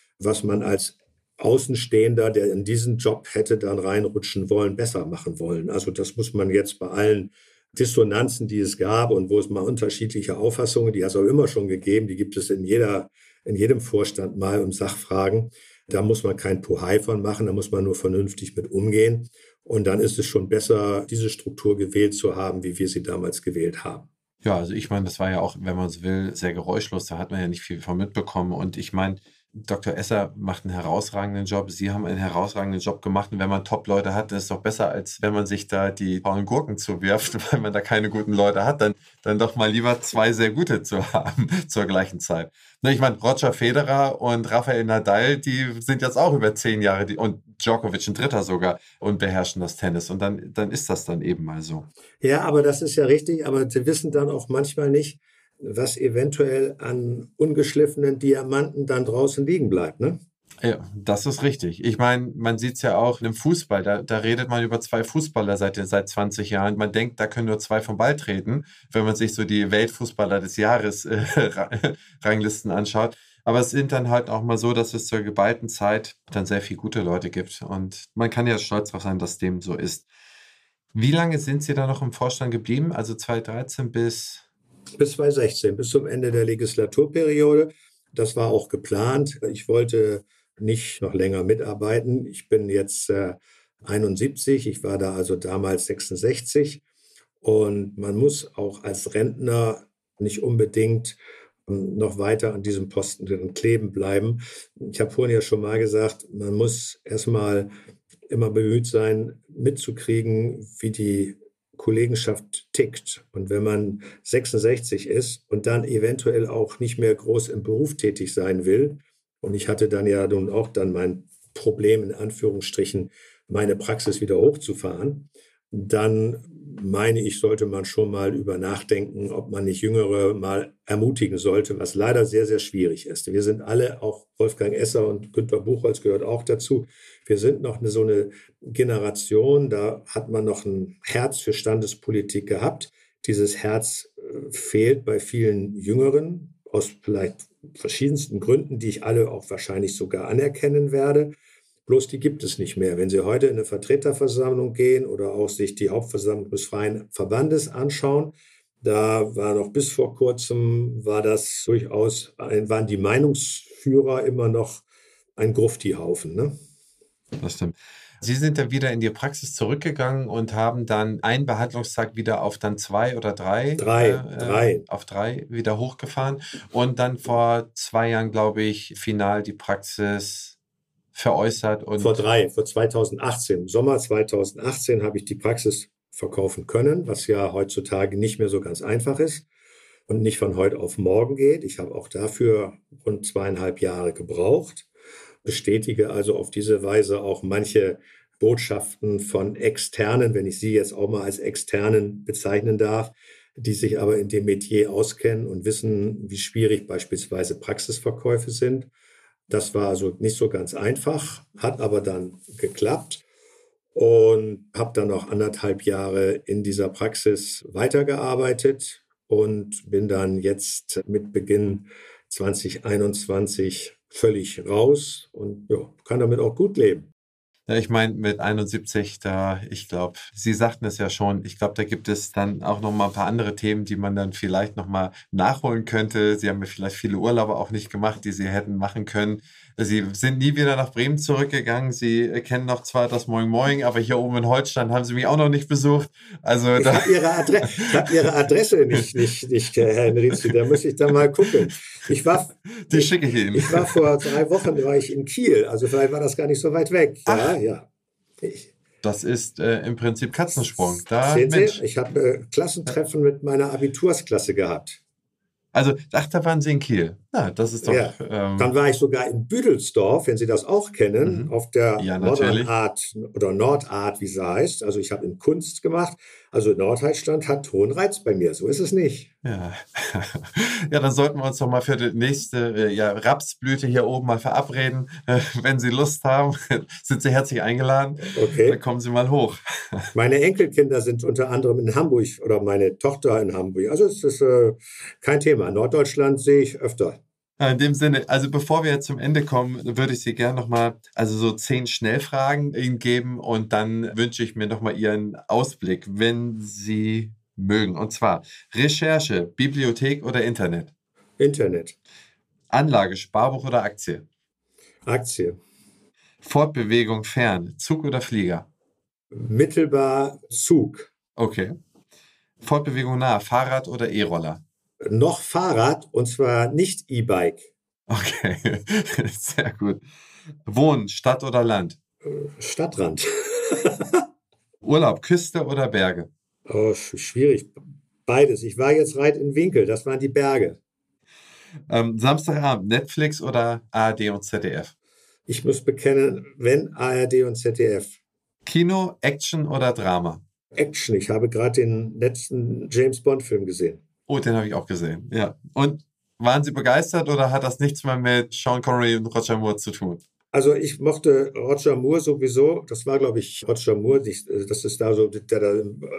S2: als Außenstehender, der in diesen Job hätte dann reinrutschen wollen, besser machen wollen. Also das muss man jetzt bei allen Dissonanzen, die es gab und wo es mal unterschiedliche Auffassungen, die hat es auch immer schon gegeben, die gibt es in jedem Vorstand mal um Sachfragen. Da muss man kein Pohai von machen, da muss man nur vernünftig mit umgehen. Und dann ist es schon besser, diese Struktur gewählt zu haben, wie wir sie damals gewählt haben.
S1: Ja, also ich meine, das war ja auch, wenn man so will, sehr geräuschlos. Da hat man ja nicht viel von mitbekommen. Und ich meine, Dr. Esser macht einen herausragenden Job. Sie haben einen herausragenden Job gemacht. Und wenn man Top-Leute hat, das ist doch besser, als wenn man sich da die faulen Gurken zuwirft, weil man da keine guten Leute hat. Dann doch mal lieber 2 sehr gute zu haben zur gleichen Zeit. Na, ich meine, Roger Federer und Rafael Nadal, die sind jetzt auch über 10 Jahre, und Djokovic ein Dritter sogar, und beherrschen das Tennis. Und dann ist das dann eben mal so.
S2: Ja, aber das ist ja richtig. Aber sie wissen dann auch manchmal nicht, was eventuell an ungeschliffenen Diamanten dann draußen liegen bleibt, ne?
S1: Ja, das ist richtig. Ich meine, man sieht es ja auch im Fußball. Da redet man über 2 Fußballer seit 20 Jahren. Man denkt, da können nur 2 vom Ball treten, wenn man sich so die Weltfußballer des Jahres Ranglisten anschaut. Aber es sind dann halt auch mal so, dass es zur geballten Zeit dann sehr viele gute Leute gibt. Und man kann ja stolz darauf sein, dass dem so ist. Wie lange sind Sie da noch im Vorstand geblieben? Also 2013
S2: bis 2016, bis zum Ende der Legislaturperiode. Das war auch geplant. Ich wollte nicht noch länger mitarbeiten. Ich bin jetzt 71, ich war da also damals 66. Und man muss auch als Rentner nicht unbedingt noch weiter an diesem Posten kleben bleiben. Ich habe vorhin ja schon mal gesagt, man muss erstmal immer bemüht sein, mitzukriegen, wie die Kollegenschaft tickt. Und wenn man 66 ist und dann eventuell auch nicht mehr groß im Beruf tätig sein will, und ich hatte dann ja nun auch dann mein Problem, in Anführungsstrichen, meine Praxis wieder hochzufahren, dann meine ich, sollte man schon mal über nachdenken, ob man nicht Jüngere mal ermutigen sollte, was leider sehr, sehr schwierig ist. Wir sind alle, auch Wolfgang Esser und Günter Buchholz gehört auch dazu, wir sind noch so eine Generation, da hat man noch ein Herz für Standespolitik gehabt. Dieses Herz fehlt bei vielen Jüngeren, aus vielleicht verschiedensten Gründen, die ich alle auch wahrscheinlich sogar anerkennen werde. Bloß die gibt es nicht mehr. Wenn Sie heute in eine Vertreterversammlung gehen oder auch sich die Hauptversammlung des Freien Verbandes anschauen, da war noch bis vor kurzem, war das durchaus, waren die Meinungsführer immer noch ein Gruftihaufen, ne?
S1: Das stimmt. Sie sind dann wieder in die Praxis zurückgegangen und haben dann einen Behandlungstag wieder auf dann 2 oder 3, auf 3 wieder hochgefahren und dann vor 2 Jahren, glaube ich, final die Praxis veräußert. Und
S2: vor 2018, im Sommer 2018 habe ich die Praxis verkaufen können, was ja heutzutage nicht mehr so ganz einfach ist und nicht von heute auf morgen geht. Ich habe auch dafür rund 2,5 Jahre gebraucht, bestätige also auf diese Weise auch manche Botschaften von Externen, wenn ich sie jetzt auch mal als Externen bezeichnen darf, die sich aber in dem Metier auskennen und wissen, wie schwierig beispielsweise Praxisverkäufe sind. Das war also nicht so ganz einfach, hat aber dann geklappt und habe dann noch 1,5 Jahre in dieser Praxis weitergearbeitet und bin dann jetzt mit Beginn 2021 völlig raus und ja, kann damit auch gut leben.
S1: Ja, ich meine, mit 71, ich glaube, Sie sagten es ja schon, ich glaube, da gibt es dann auch noch mal ein paar andere Themen, die man dann vielleicht noch mal nachholen könnte. Sie haben ja vielleicht viele Urlaube auch nicht gemacht, die Sie hätten machen können. Sie sind nie wieder nach Bremen zurückgegangen. Sie kennen noch zwar das Moin Moin, aber hier oben in Holstein haben Sie mich auch noch nicht besucht. Also
S2: Ich habe Ihre Adresse nicht, Herr Henrizi, da muss ich dann mal gucken.
S1: die schicke ich Ihnen.
S2: Ich war vor 3 Wochen in Kiel, also vielleicht war das gar nicht so weit weg.
S1: Ach,
S2: Ja. Ich,
S1: das ist im Prinzip Katzensprung. Da,
S2: Sehen Sie,
S1: Mensch.
S2: ich habe Klassentreffen mit meiner Abitursklasse gehabt.
S1: Also, ach, da waren Sie in Kiel. Ja, das ist doch.
S2: Ja, dann war ich sogar in Büdelsdorf, wenn Sie das auch kennen,
S1: Mhm.
S2: auf der
S1: Ja,
S2: Modern
S1: natürlich.
S2: Art oder Nordart, wie sie heißt. Also ich habe in Kunst gemacht. Also Norddeutschland hat hohen Reiz bei mir. So ist es nicht.
S1: Ja. Ja, dann sollten wir uns doch mal für die nächste Rapsblüte hier oben mal verabreden. Wenn Sie Lust haben, sind Sie herzlich eingeladen. Dann
S2: Okay.
S1: kommen Sie mal hoch.
S2: Meine Enkelkinder sind unter anderem in Hamburg oder meine Tochter in Hamburg. Also es ist kein Thema. Norddeutschland sehe ich öfter.
S1: In dem Sinne, also bevor wir jetzt zum Ende kommen, würde ich Sie gerne nochmal, also so 10 Schnellfragen Ihnen geben und dann wünsche ich mir nochmal Ihren Ausblick, wenn Sie mögen. Und zwar Recherche, Bibliothek oder Internet?
S2: Internet,
S1: Anlage, Sparbuch oder Aktie?
S2: Aktie,
S1: Fortbewegung fern, Zug oder Flieger?
S2: mittelbar Zug,
S1: Okay. Fortbewegung nah, Fahrrad oder E-Roller?
S2: noch Fahrrad und zwar nicht E-Bike,
S1: Okay, sehr gut. Wohnen, Stadt oder Land?
S2: Stadtrand.
S1: Urlaub, Küste oder Berge?
S2: Oh, schwierig. Beides. Ich war jetzt Reit in Winkel, das waren die Berge.
S1: Samstagabend, Netflix oder ARD und ZDF?
S2: Ich muss bekennen, wenn ARD und ZDF.
S1: Kino, Action oder Drama?
S2: Action. Ich habe gerade den letzten James Bond-Film gesehen.
S1: Oh, den habe ich auch gesehen. Ja. Und waren Sie begeistert oder hat das nichts mehr mit Sean Connery und Roger Moore zu tun?
S2: Also ich mochte Roger Moore sowieso. Das war, glaube ich, Roger Moore. Das ist da so, der da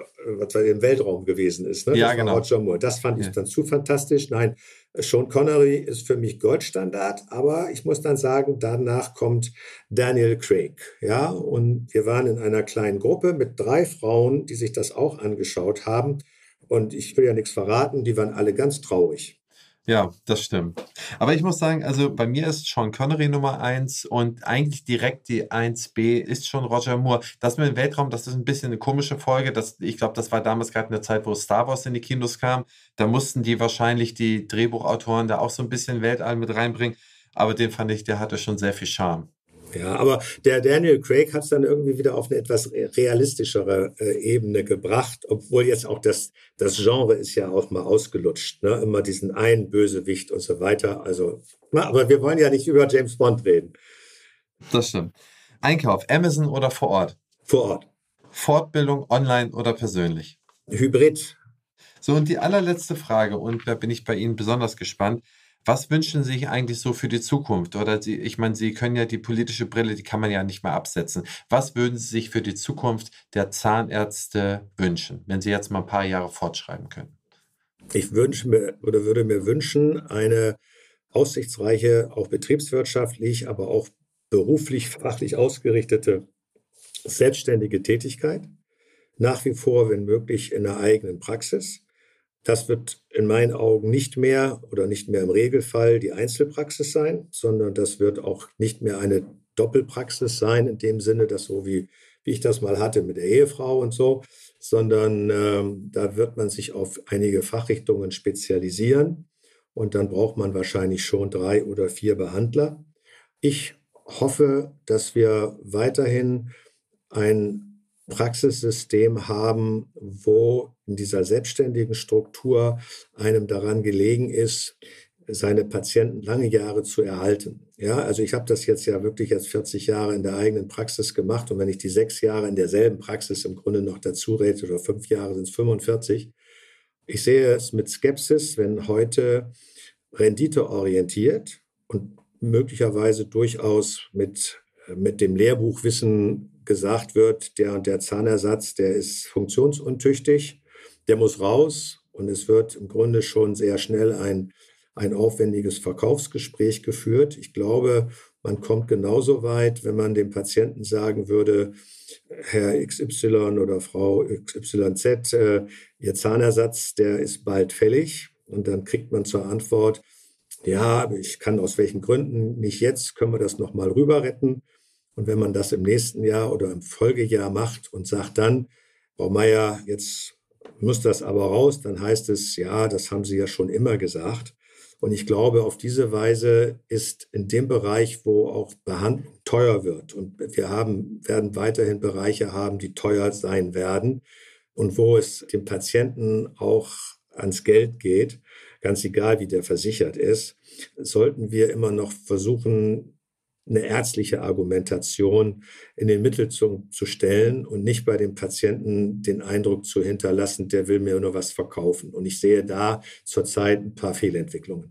S2: im Weltraum gewesen ist. Ne?
S1: Ja,
S2: Das war
S1: genau.
S2: Roger Moore. Das fand ich
S1: Ja.
S2: dann zu fantastisch. Nein, Sean Connery ist für mich Goldstandard. Aber ich muss dann sagen, danach kommt Daniel Craig. Ja, und wir waren in einer kleinen Gruppe mit 3 Frauen, die sich das auch angeschaut haben. Und ich will ja nichts verraten, die waren alle ganz traurig.
S1: Ja, das stimmt. Aber ich muss sagen, also bei mir ist Sean Connery Nummer 1 und eigentlich direkt die 1b ist schon Roger Moore. Das mit dem Weltraum, das ist ein bisschen eine komische Folge. Ich glaube, das war damals gerade in der Zeit, wo Star Wars in die Kinos kam. Da mussten die wahrscheinlich die Drehbuchautoren da auch so ein bisschen Weltall mit reinbringen. Aber den fand ich, der hatte schon sehr viel Charme.
S2: Ja, aber der Daniel Craig hat es dann irgendwie wieder auf eine etwas realistischere Ebene gebracht, obwohl jetzt auch das Genre ist ja auch mal ausgelutscht, ne? Immer diesen einen Bösewicht und so weiter. Also, na, aber wir wollen ja nicht über James Bond reden.
S1: Das stimmt. Einkauf, Amazon oder vor Ort?
S2: Vor Ort.
S1: Fortbildung, online oder persönlich?
S2: Hybrid.
S1: So, und die allerletzte Frage, und da bin ich bei Ihnen besonders gespannt. Was wünschen Sie sich eigentlich so für die Zukunft? Oder ich meine, Sie können ja die politische Brille, die kann man ja nicht mehr absetzen. Was würden Sie sich für die Zukunft der Zahnärzte wünschen, wenn Sie jetzt mal ein paar Jahre fortschreiben können?
S2: Ich wünsche mir oder würde mir wünschen, eine aussichtsreiche, auch betriebswirtschaftlich, aber auch beruflich, fachlich ausgerichtete, selbstständige Tätigkeit. Nach wie vor, wenn möglich, in der eigenen Praxis. Das wird in meinen Augen nicht mehr oder nicht mehr im Regelfall die Einzelpraxis sein, sondern das wird auch nicht mehr eine Doppelpraxis sein, in dem Sinne, dass so wie ich das mal hatte mit der Ehefrau und so, sondern da wird man sich auf einige Fachrichtungen spezialisieren und dann braucht man wahrscheinlich schon 3 oder 4 Behandler. Ich hoffe, dass wir weiterhin ein Praxissystem haben, wo in dieser selbstständigen Struktur einem daran gelegen ist, seine Patienten lange Jahre zu erhalten. Ja, also ich habe das jetzt ja wirklich jetzt 40 Jahre in der eigenen Praxis gemacht und wenn ich die 6 Jahre in derselben Praxis im Grunde noch dazu rede oder 5 Jahre sind es 45. Ich sehe es mit Skepsis, wenn heute renditeorientiert und möglicherweise durchaus mit dem Lehrbuchwissen gesagt wird, der und der Zahnersatz, der ist funktionsuntüchtig, der muss raus, und es wird im Grunde schon sehr schnell ein aufwendiges Verkaufsgespräch geführt. Ich glaube, man kommt genauso weit, wenn man dem Patienten sagen würde: Herr XY oder Frau XYZ, Ihr Zahnersatz, der ist bald fällig. Und dann kriegt man zur Antwort: Ja, aber ich kann aus welchen Gründen nicht jetzt, können wir das nochmal rüber retten. Und wenn man das im nächsten Jahr oder im Folgejahr macht und sagt dann: Frau Meier, jetzt muss das aber raus, dann heißt es: Ja, das haben Sie ja schon immer gesagt. Und ich glaube, auf diese Weise ist in dem Bereich, wo auch Behandlung teuer wird, und werden weiterhin Bereiche haben, die teuer sein werden, und wo es dem Patienten auch ans Geld geht, ganz egal, wie der versichert ist, sollten wir immer noch versuchen, eine ärztliche Argumentation in den Mittelpunkt zu stellen und nicht bei dem Patienten den Eindruck zu hinterlassen, der will mir nur was verkaufen. Und ich sehe da zurzeit ein paar Fehlentwicklungen.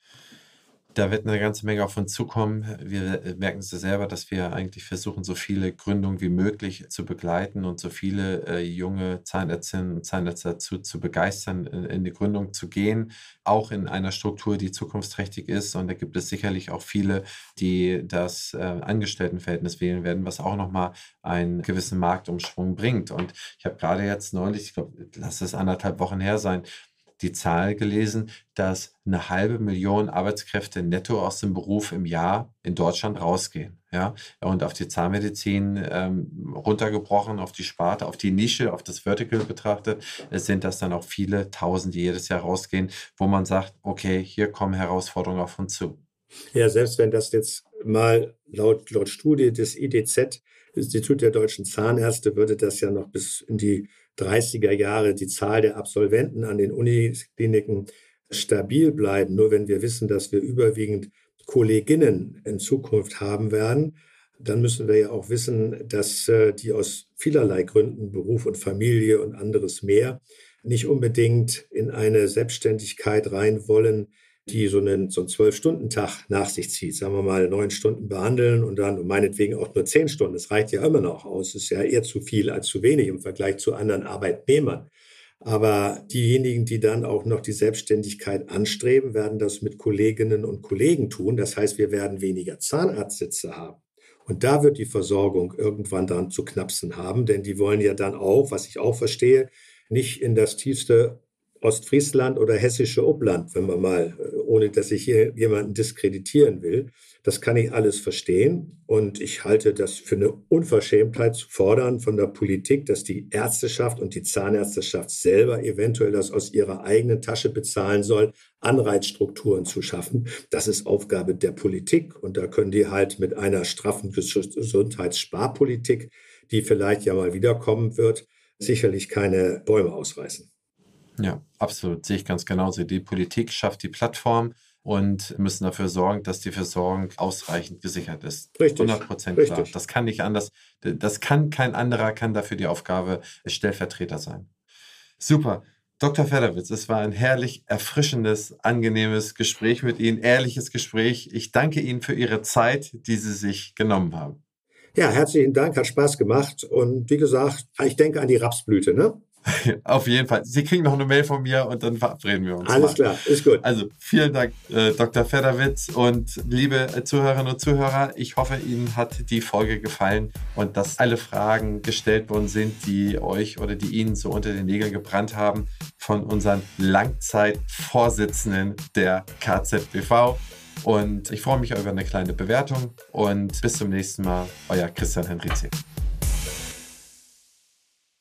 S1: Da wird eine ganze Menge auf uns zukommen. Wir merken es ja selber, dass wir eigentlich versuchen, so viele Gründungen wie möglich zu begleiten und so viele junge Zahnärztinnen und Zahnärzte dazu zu begeistern, in die Gründung zu gehen, auch in einer Struktur, die zukunftsträchtig ist. Und da gibt es sicherlich auch viele, die das Angestelltenverhältnis wählen werden, was auch nochmal einen gewissen Marktumschwung bringt. Und ich habe gerade jetzt neulich, ich glaube, lass es 1,5 Wochen her sein, die Zahl gelesen, dass 500.000 Arbeitskräfte netto aus dem Beruf im Jahr in Deutschland rausgehen. Ja? Und auf die Zahnmedizin runtergebrochen, auf die Sparte, auf die Nische, auf das Vertical betrachtet, sind das dann auch viele Tausend, die jedes Jahr rausgehen, wo man sagt, okay, hier kommen Herausforderungen auf uns zu.
S2: Ja, selbst wenn das jetzt mal laut Studie des IDZ, Institut der Deutschen Zahnärzte, würde das ja noch bis in die 30er Jahre die Zahl der Absolventen an den Unikliniken stabil bleiben. Nur wenn wir wissen, dass wir überwiegend Kolleginnen in Zukunft haben werden, dann müssen wir ja auch wissen, dass die aus vielerlei Gründen, Beruf und Familie und anderes mehr, nicht unbedingt in eine Selbstständigkeit rein wollen, die so einen 12-Stunden-Tag nach sich zieht. Sagen wir mal 9 Stunden behandeln und dann meinetwegen auch nur 10 Stunden. Das reicht ja immer noch aus. Das ist ja eher zu viel als zu wenig im Vergleich zu anderen Arbeitnehmern. Aber diejenigen, die dann auch noch die Selbstständigkeit anstreben, werden das mit Kolleginnen und Kollegen tun. Das heißt, wir werden weniger Zahnarztsitze haben. Und da wird die Versorgung irgendwann dann zu knapsen haben, denn die wollen ja dann auch, was ich auch verstehe, nicht in das tiefste Ostfriesland oder hessische Upland, wenn man mal, ohne dass ich hier jemanden diskreditieren will. Das kann ich alles verstehen. Und ich halte das für eine Unverschämtheit zu fordern von der Politik, dass die Ärzteschaft und die Zahnärzteschaft selber eventuell das aus ihrer eigenen Tasche bezahlen soll, Anreizstrukturen zu schaffen. Das ist Aufgabe der Politik. Und da können die halt mit einer straffen Gesundheitssparpolitik, die vielleicht ja mal wiederkommen wird, sicherlich keine Bäume ausreißen.
S1: Ja, absolut. Sehe ich ganz genauso. Die Politik schafft die Plattform und müssen dafür sorgen, dass die Versorgung ausreichend gesichert ist.
S2: Richtig.
S1: 100% klar. Das kann nicht anders. Kein anderer kann dafür die Aufgabe Stellvertreter sein. Super. Dr. Federwitz, es war ein herrlich erfrischendes, angenehmes Gespräch mit Ihnen, ehrliches Gespräch. Ich danke Ihnen für Ihre Zeit, die Sie sich genommen haben.
S2: Ja, herzlichen Dank, hat Spaß gemacht. Und wie gesagt, ich denke an die Rapsblüte, ne?
S1: Auf jeden Fall. Sie kriegen noch eine Mail von mir und dann verabreden wir uns.
S2: Alles klar, ist gut.
S1: Also vielen Dank, Dr. Federwitz, und liebe Zuhörerinnen und Zuhörer, ich hoffe, Ihnen hat die Folge gefallen und dass alle Fragen gestellt worden sind, die euch oder die Ihnen so unter den Nägeln gebrannt haben von unseren Langzeitvorsitzenden der KZBV. Und ich freue mich über eine kleine Bewertung und bis zum nächsten Mal, euer Christian Henrizi.